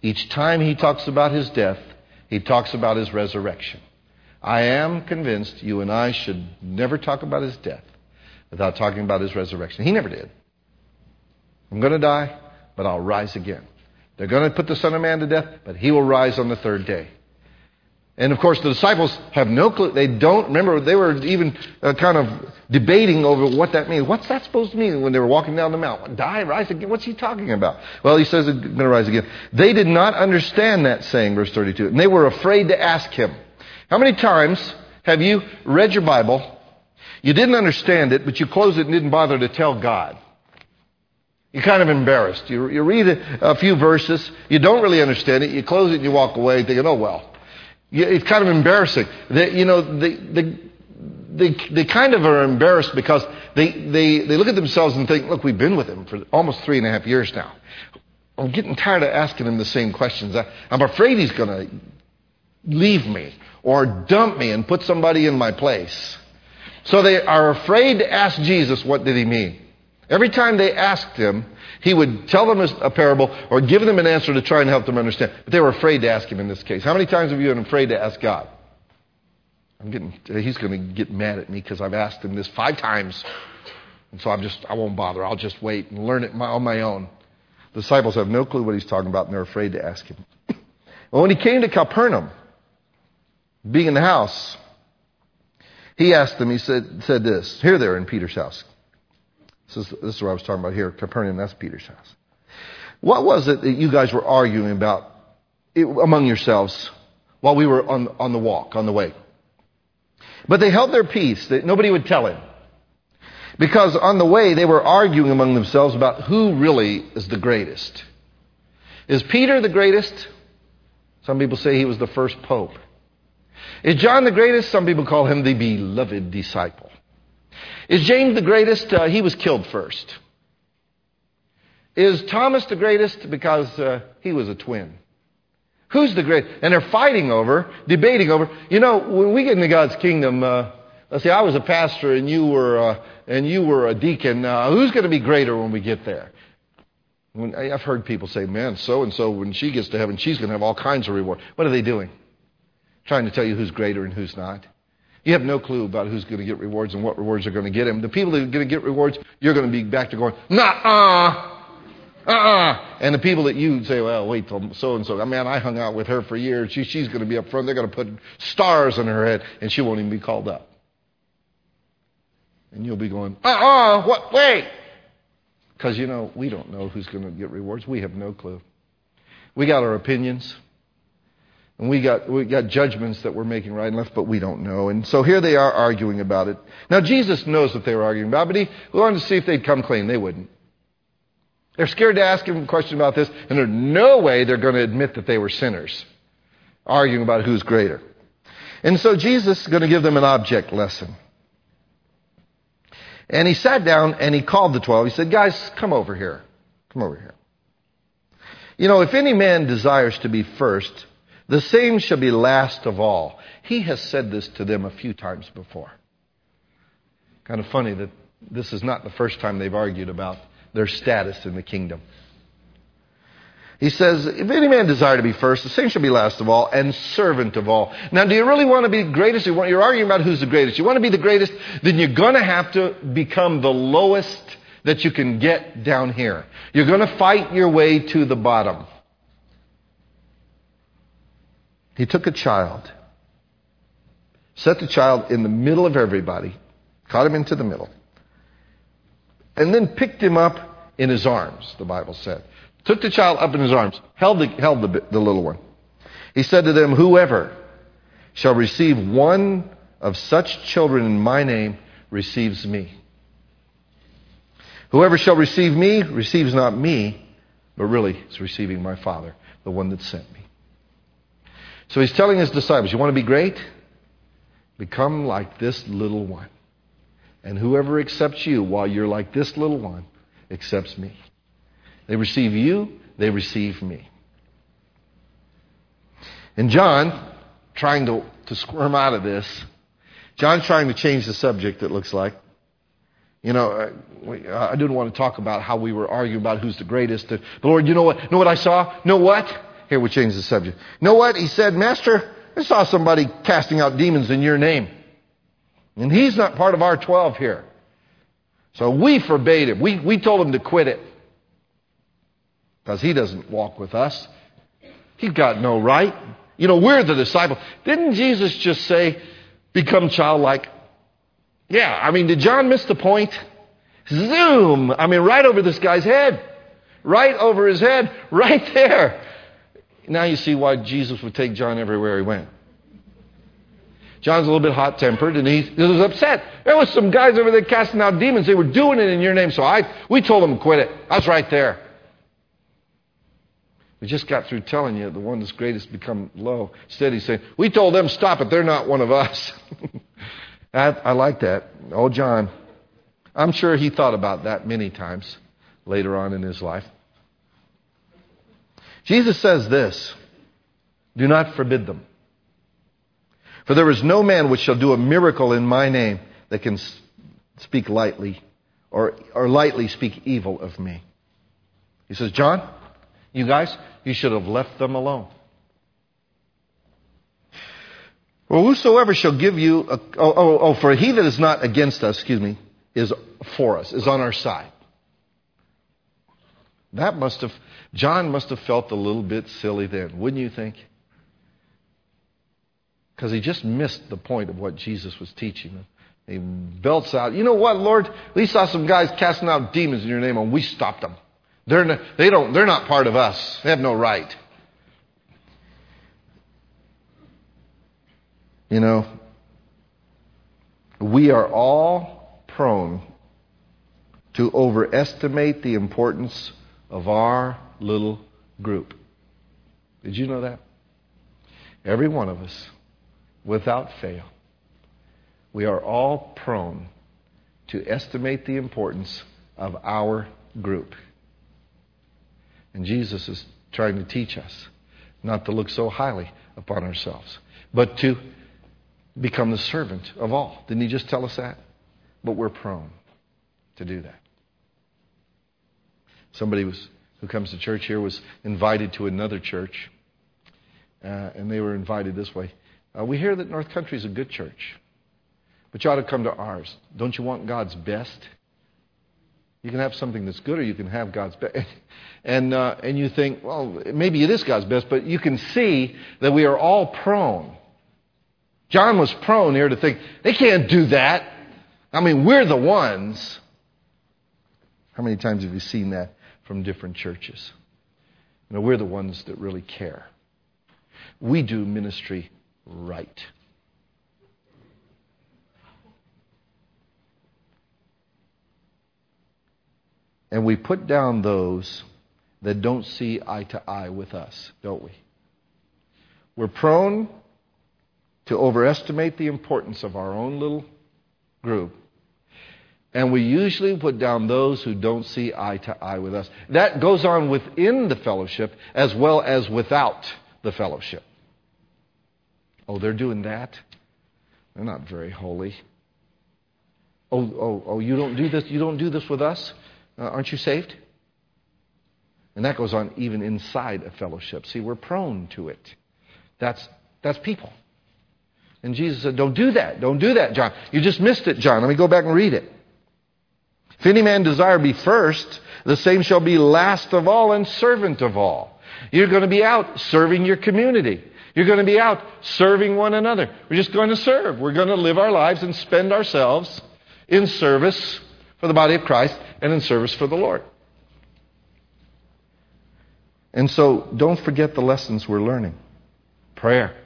Each time he talks about his death, he talks about his resurrection. I am convinced you and I should never talk about his death without talking about his resurrection. He never did. I'm going to die, but I'll rise again. They're going to put the Son of Man to death, but he will rise on the third day. And of course, the disciples have no clue. They don't remember. They were even kind of debating over what that means. What's that supposed to mean when they were walking down the mountain? Die, rise again? What's he talking about? Well, he says he's going to rise again. They did not understand that saying, verse 32. And they were afraid to ask him. How many times have you read your Bible, you didn't understand it, but you closed it and didn't bother to tell God? You're kind of embarrassed. You read a few verses, you don't really understand it, you close it and you walk away thinking, oh well. It's kind of embarrassing. They kind of are embarrassed because they look at themselves and think, look, we've been with him for almost 3.5 years now. I'm getting tired of asking him the same questions. I'm afraid he's going to leave me or dump me and put somebody in my place. So they are afraid to ask Jesus, what did he mean? Every time they asked him, he would tell them a parable or give them an answer to try and help them understand. But they were afraid to ask him in this case. How many times have you been afraid to ask God? He's going to get mad at me because I've asked him this 5 times. And so I won't bother. I'll just wait and learn it on my own. The disciples have no clue what he's talking about and they're afraid to ask him. Well, when he came to Capernaum, being in the house, he asked them, he said this, here they're in Peter's house. This is what I was talking about here. Capernaum, that's Peter's house. What was it that you guys were arguing about among yourselves while we were on the walk, on the way? But they held their peace. Nobody would tell him. Because on the way, they were arguing among themselves about who really is the greatest. Is Peter the greatest? Some people say he was the first pope. Is John the greatest? Some people call him the beloved disciple. Is James the greatest? He was killed first. Is Thomas the greatest? Because he was a twin. Who's the greatest? And they're fighting over, debating over. You know, when we get into God's kingdom, let's say I was a pastor and you were a deacon. Who's going to be greater when we get there? I've heard people say, man, so-and-so, when she gets to heaven, she's going to have all kinds of reward. What are they doing? Trying to tell you who's greater and who's not. You have no clue about who's going to get rewards and what rewards are going to get him. The people that are going to get rewards, you're going to be back to going, And the people that you say, well, wait till so-and-so. Man, I hung out with her for years. She's going to be up front. They're going to put stars on her head, and she won't even be called up. And you'll be going, what? Wait. Because, we don't know who's going to get rewards. We have no clue. We got our opinions. And we got judgments that we're making right and left, but we don't know. And so here they are arguing about it. Now, Jesus knows what they were arguing about, but he wanted to see if they'd come clean. They wouldn't. They're scared to ask him a question about this, and there's no way they're going to admit that they were sinners, arguing about who's greater. And so Jesus is going to give them an object lesson. And he sat down and he called the 12. He said, guys, come over here. Come over here. If any man desires to be first, the same shall be last of all. He has said this to them a few times before. Kind of funny that this is not the first time they've argued about their status in the kingdom. He says, if any man desire to be first, the same shall be last of all and servant of all. Now, do you really want to be greatest? You're arguing about who's the greatest. You want to be the greatest, then you're going to have to become the lowest that you can get down here. You're going to fight your way to the bottom. He took a child, set the child in the middle of everybody, caught him into the middle, and then picked him up in his arms, the Bible said. Took the child up in his arms, held the little one. He said to them, whoever shall receive one of such children in my name receives me. Whoever shall receive me receives not me, but really is receiving my Father, the one that sent me. So he's telling his disciples, you want to be great? Become like this little one. And whoever accepts you while you're like this little one accepts me. They receive you, they receive me. And John, trying to squirm out of this, John's trying to change the subject, it looks like. I didn't want to talk about how we were arguing about who's the greatest. But Lord, you know what I saw? Know what? Here, we change the subject. You know what? He said, Master, I saw somebody casting out demons in your name. And he's not part of our 12 here. So we forbade him. We told him to quit it. Because he doesn't walk with us. He's got no right. You know, we're the disciples. Didn't Jesus just say, become childlike? Yeah, I mean, did John miss the point? Zoom! I mean, right over this guy's head. Right over his head. Right there. Now you see why Jesus would take John everywhere he went. John's a little bit hot-tempered, and he was upset. There was some guys over there casting out demons. They were doing it in your name, so we told them to quit it. I was right there. We just got through telling you the one that's greatest become low. Instead, he's saying, we told them stop it. They're not one of us. I like that. Oh, John. I'm sure he thought about that many times later on in his life. Jesus says this, do not forbid them. For there is no man which shall do a miracle in my name that can speak lightly or lightly speak evil of me. He says, John, you guys, you should have left them alone. Well, whosoever shall give you, for he that is not against us, is for us, is on our side. John must have felt a little bit silly then, wouldn't you think? Because he just missed the point of what Jesus was teaching him. He belts out, you know what, Lord? We saw some guys casting out demons in your name and we stopped them. They're not part of us. They have no right. You know, we are all prone to overestimate the importance of our little group. Did you know that? Every one of us, without fail, we are all prone to estimate the importance of our group. And Jesus is trying to teach us not to look so highly upon ourselves, but to become the servant of all. Didn't he just tell us that? But we're prone to do that. Somebody who comes to church here was invited to another church, and they were invited this way. We hear that North Country is a good church, but you ought to come to ours. Don't you want God's best? You can have something that's good, or you can have God's best. And you think, well, maybe it is God's best, but you can see that we are all prone. John was prone here to think, they can't do that. I mean, we're the ones. How many times have you seen that from different churches? You know, we're the ones that really care. We do ministry right. And we put down those that don't see eye to eye with us, don't we? We're prone to overestimate the importance of our own little group. And we usually put down those who don't see eye to eye with us. That goes on within the fellowship as well as without the fellowship. Oh, they're doing that? They're not very holy. Oh, you don't do this? You don't do this with us? Aren't you saved? And that goes on even inside a fellowship. See, we're prone to it. That's people. And Jesus said, don't do that. Don't do that, John. You just missed it, John. Let me go back and read it. If any man desire be first, the same shall be last of all and servant of all. You're going to be out serving your community. You're going to be out serving one another. We're just going to serve. We're going to live our lives and spend ourselves in service for the body of Christ and in service for the Lord. And so don't forget the lessons we're learning. Prayer.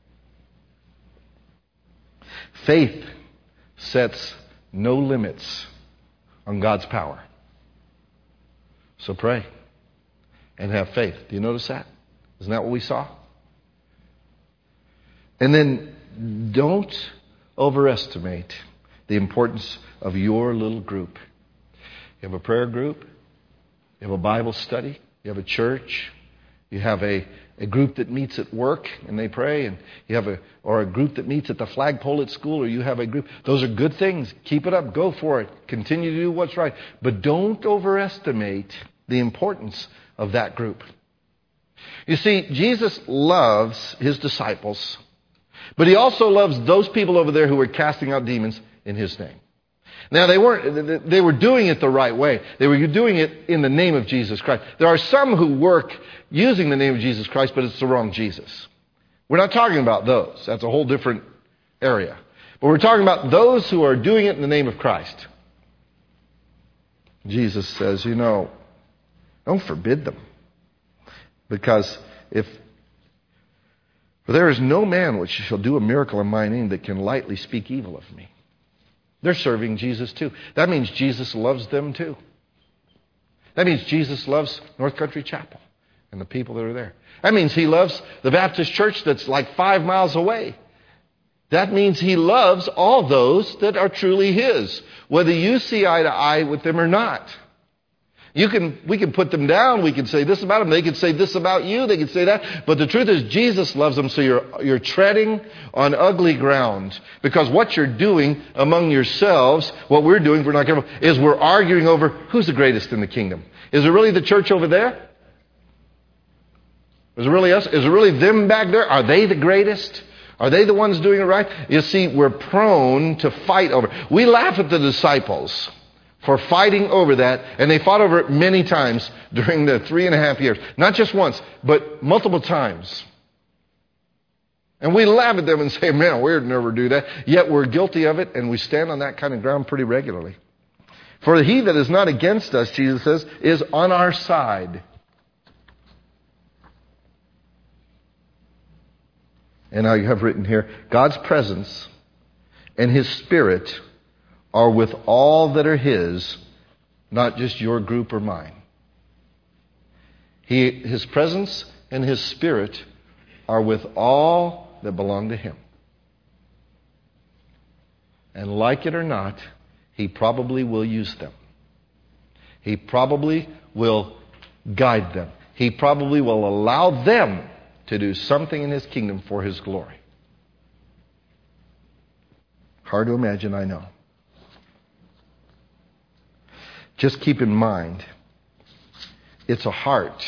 Faith sets no limits on God's power. So pray and have faith. Do you notice that? Isn't that what we saw? And then don't overestimate the importance of your little group. You have a prayer group. You have a Bible study. You have a church. You have a group that meets at work and they pray, and you have a group that meets at the flagpole at school, or you have a group. Those are good things. Keep it up. Go for it. Continue to do what's right. But don't overestimate the importance of that group. You see, Jesus loves his disciples, but he also loves those people over there who are casting out demons in his name. Now, they were doing it the right way. They were doing it in the name of Jesus Christ. There are some who work using the name of Jesus Christ, but it's the wrong Jesus. We're not talking about those. That's a whole different area. But we're talking about those who are doing it in the name of Christ. Jesus says, don't forbid them. Because for there is no man which shall do a miracle in my name that can lightly speak evil of me. They're serving Jesus too. That means Jesus loves them too. That means Jesus loves North Country Chapel and the people that are there. That means he loves the Baptist church that's like 5 miles away. That means he loves all those that are truly his, whether you see eye to eye with them or not. We can put them down. We can say this about them. They can say this about you. They can say that. But the truth is, Jesus loves them, so you're treading on ugly ground. Because what you're doing among yourselves, what we're doing, if we're not careful, is we're arguing over who's the greatest in the kingdom. Is it really the church over there? Is it really us? Is it really them back there? Are they the greatest? Are they the ones doing it right? You see, we're prone to fight over. We laugh at the disciples for fighting over that, and they fought over it many times during the 3.5 years. Not just once, but multiple times. And we laugh at them and say, man, we'd never do that. Yet we're guilty of it, and we stand on that kind of ground pretty regularly. For he that is not against us, Jesus says, is on our side. And I have written here, God's presence and his Spirit are with all that are his, not just your group or mine. His presence and his Spirit are with all that belong to him. And like it or not, he probably will use them. He probably will guide them. He probably will allow them to do something in his kingdom for his glory. Hard to imagine, I know. Just keep in mind, it's a heart.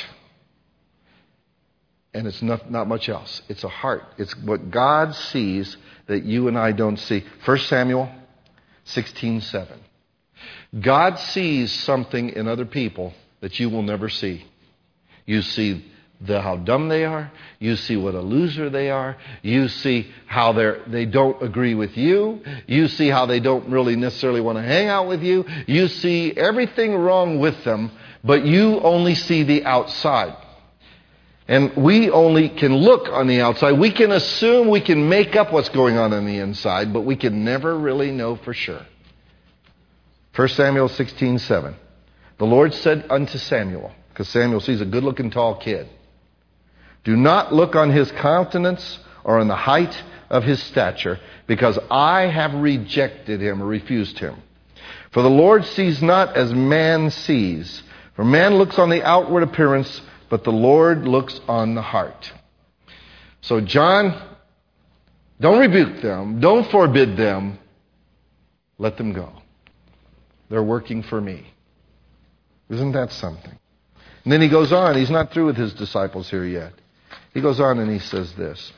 And it's not much else. It's a heart. It's what God sees that you and I don't see. 1 Samuel 16:7. God sees something in other people that you will never see. You see how dumb they are. You see what a loser they are. You see how they don't agree with you. You see how they don't really necessarily want to hang out with you. You see everything wrong with them, but you only see the outside. And we only can look on the outside. We can assume, we can make up what's going on the inside, but we can never really know for sure. 1 Samuel 16:7. The Lord said unto Samuel, because Samuel sees a good-looking tall kid, do not look on his countenance or on the height of his stature, because I have rejected him or refused him. For the Lord sees not as man sees. For man looks on the outward appearance, but the Lord looks on the heart. So John, don't rebuke them. Don't forbid them. Let them go. They're working for me. Isn't that something? And then he goes on. He's not through with his disciples here yet. He goes on and he says this.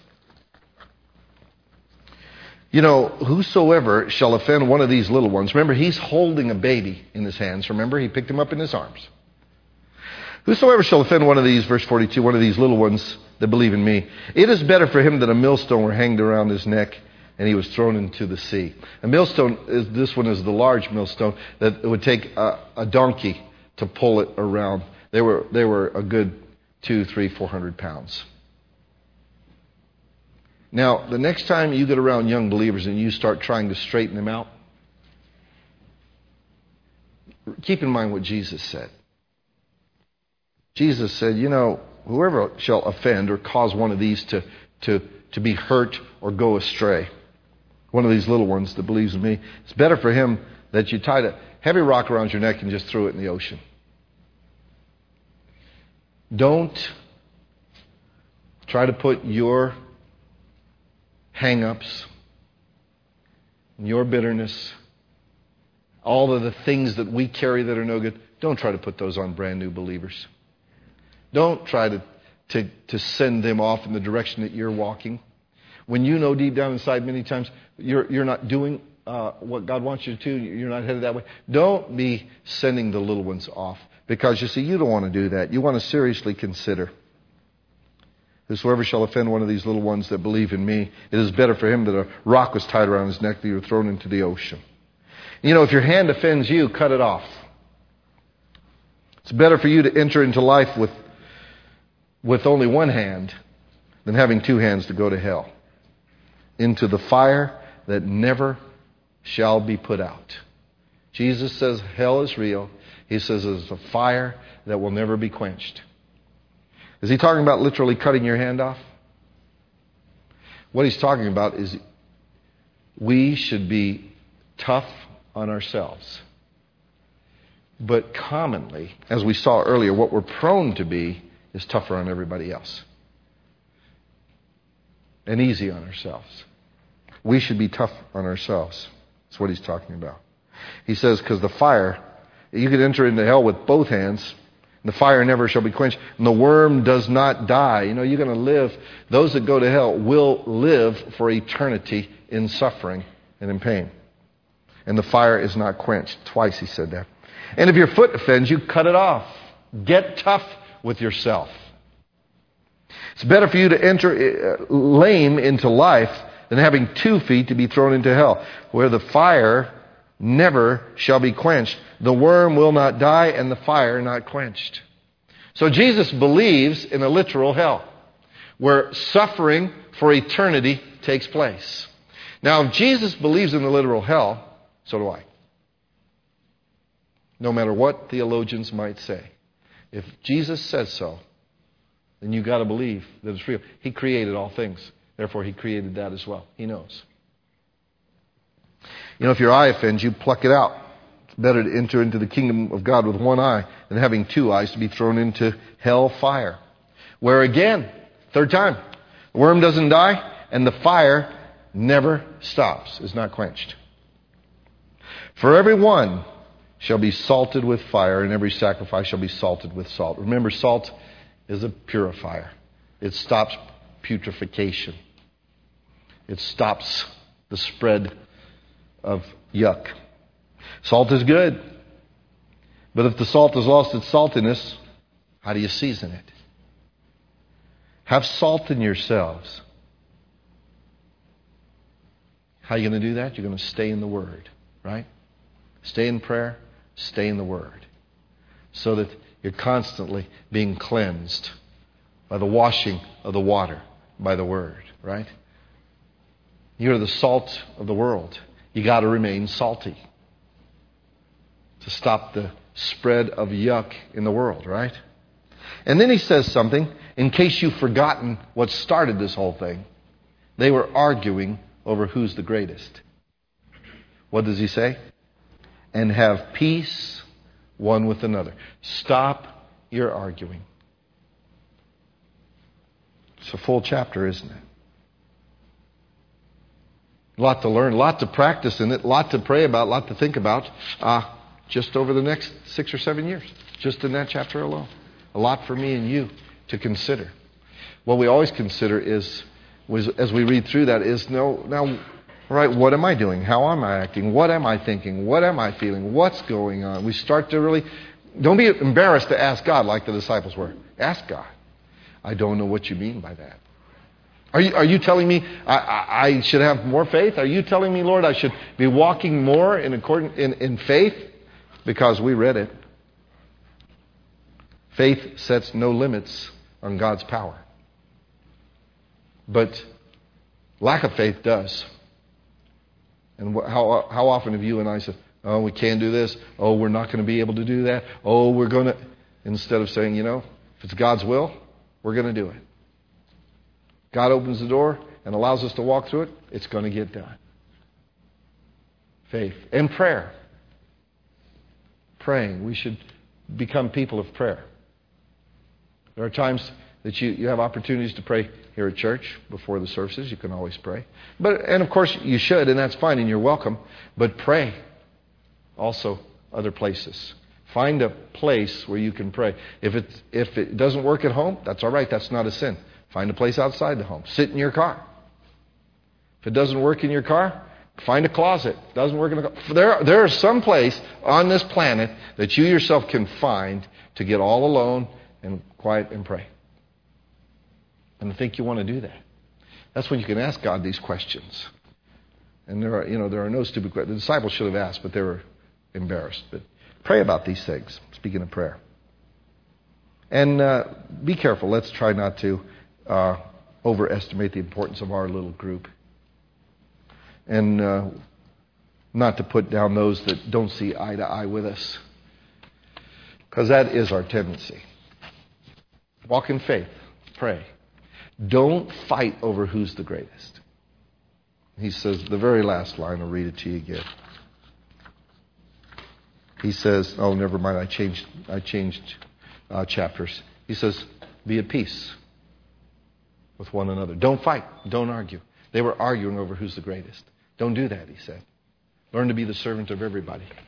Whosoever shall offend one of these little ones. Remember, he's holding a baby in his hands. Remember, he picked him up in his arms. Whosoever shall offend one of these, verse 42, one of these little ones that believe in me, it is better for him that a millstone were hanged around his neck and he was thrown into the sea. A millstone, this one is the large millstone that it would take a donkey to pull it around. They were a good 200, 300, 400 pounds. Now, the next time you get around young believers and you start trying to straighten them out, keep in mind what Jesus said. Jesus said, whoever shall offend or cause one of these to be hurt or go astray, one of these little ones that believes in me, it's better for him that you tied a heavy rock around your neck and just threw it in the ocean. Don't try to put your hang-ups, your bitterness, all of the things that we carry that are no good, don't try to put those on brand new believers. Don't try to send them off in the direction that you're walking. When you know deep down inside many times you're not doing what God wants you to, you're not headed that way, don't be sending the little ones off. Because you see, you don't want to do that. You want to seriously consider. Whosoever shall offend one of these little ones that believe in me, it is better for him that a rock was tied around his neck, that he were thrown into the ocean. You know, if your hand offends you, cut it off. It's better for you to enter into life with only one hand than having two hands to go to hell, into the fire that never shall be put out. Jesus says hell is real. He says it's a fire that will never be quenched. Is he talking about literally cutting your hand off? What he's talking about is we should be tough on ourselves. But commonly, as we saw earlier, what we're prone to be is tougher on everybody else. And easy on ourselves. We should be tough on ourselves. That's what he's talking about. He says, because the fire, you could enter into hell with both hands, and the fire never shall be quenched, and the worm does not die. You know, you're going to live, those that go to hell will live for eternity in suffering and in pain. And the fire is not quenched. Twice he said that. And if your foot offends you, cut it off. Get tough with yourself. It's better for you to enter lame into life than having 2 feet to be thrown into hell, where the fire never shall be quenched. The worm will not die and the fire not quenched. So Jesus believes in a literal hell, where suffering for eternity takes place. Now, if Jesus believes in the literal hell, so do I. No matter what theologians might say. If Jesus says so, then you've got to believe that it's real. He created all things. Therefore, he created that as well. He knows. You know, if your eye offends you, pluck it out. It's better to enter into the kingdom of God with one eye than having 2 eyes to be thrown into hell fire. Where again, third time, the worm doesn't die and the fire never stops, is not quenched. For every one shall be salted with fire, and every sacrifice shall be salted with salt. Remember, salt is a purifier. It stops putrefaction. It stops the spread of yuck. Salt is good. But if the salt has lost its saltiness, how do you season it? Have salt in yourselves. How are you going to do that? You're going to stay in the Word, right? Stay in prayer. Stay in the Word. So that you're constantly being cleansed by the washing of the water, by the Word, right? You're the salt of the world. You got to remain salty to stop the spread of yuck in the world, right? And then he says something, in case you've forgotten what started this whole thing. They were arguing over who's the greatest. What does he say? And have peace one with another. Stop your arguing. It's a full chapter, isn't it? A lot to learn, a lot to practice in it, a lot to pray about, a lot to think about. Just over the next 6 or 7 years, just in that chapter alone. A lot for me and you to consider. What we always consider is, as we read through that, is now, right, what am I doing? How am I acting? What am I thinking? What am I feeling? What's going on? We start to really, don't be embarrassed to ask God like the disciples were. Ask God. I don't know what you mean by that. Are you telling me I should have more faith? Are you telling me, Lord, I should be walking more in faith? Because we read it. Faith sets no limits on God's power. But lack of faith does. And how often have you and I said, oh, we can't do this. Oh, we're not going to be able to do that. Oh, we're going to... Instead of saying, if it's God's will, we're going to do it. God opens the door and allows us to walk through it, it's going to get done. Faith. And prayer. Praying. We should become people of prayer. There are times that you have opportunities to pray here at church before the services. You can always pray. And of course you should, and that's fine, and you're welcome. But pray also other places. Find a place where you can pray. If it doesn't work at home, that's all right. That's not a sin. Find a place outside the home. Sit in your car. If it doesn't work in your car, find a closet. Doesn't work in the car. There is some place on this planet that you yourself can find to get all alone and quiet and pray. And I think you want to do that. That's when you can ask God these questions. And there are no stupid questions. The disciples should have asked, but they were embarrassed. But pray about these things, speaking of prayer. And be careful. Let's try not to overestimate the importance of our little group. And not to put down those that don't see eye to eye with us. Because that is our tendency. Walk in faith. Pray. Don't fight over who's the greatest. He says, the very last line, I'll read it to you again. He says, oh, never mind, I changed chapters. He says, be at peace with one another. Don't fight. Don't argue. They were arguing over who's the greatest. Don't do that, he said. Learn to be the servant of everybody.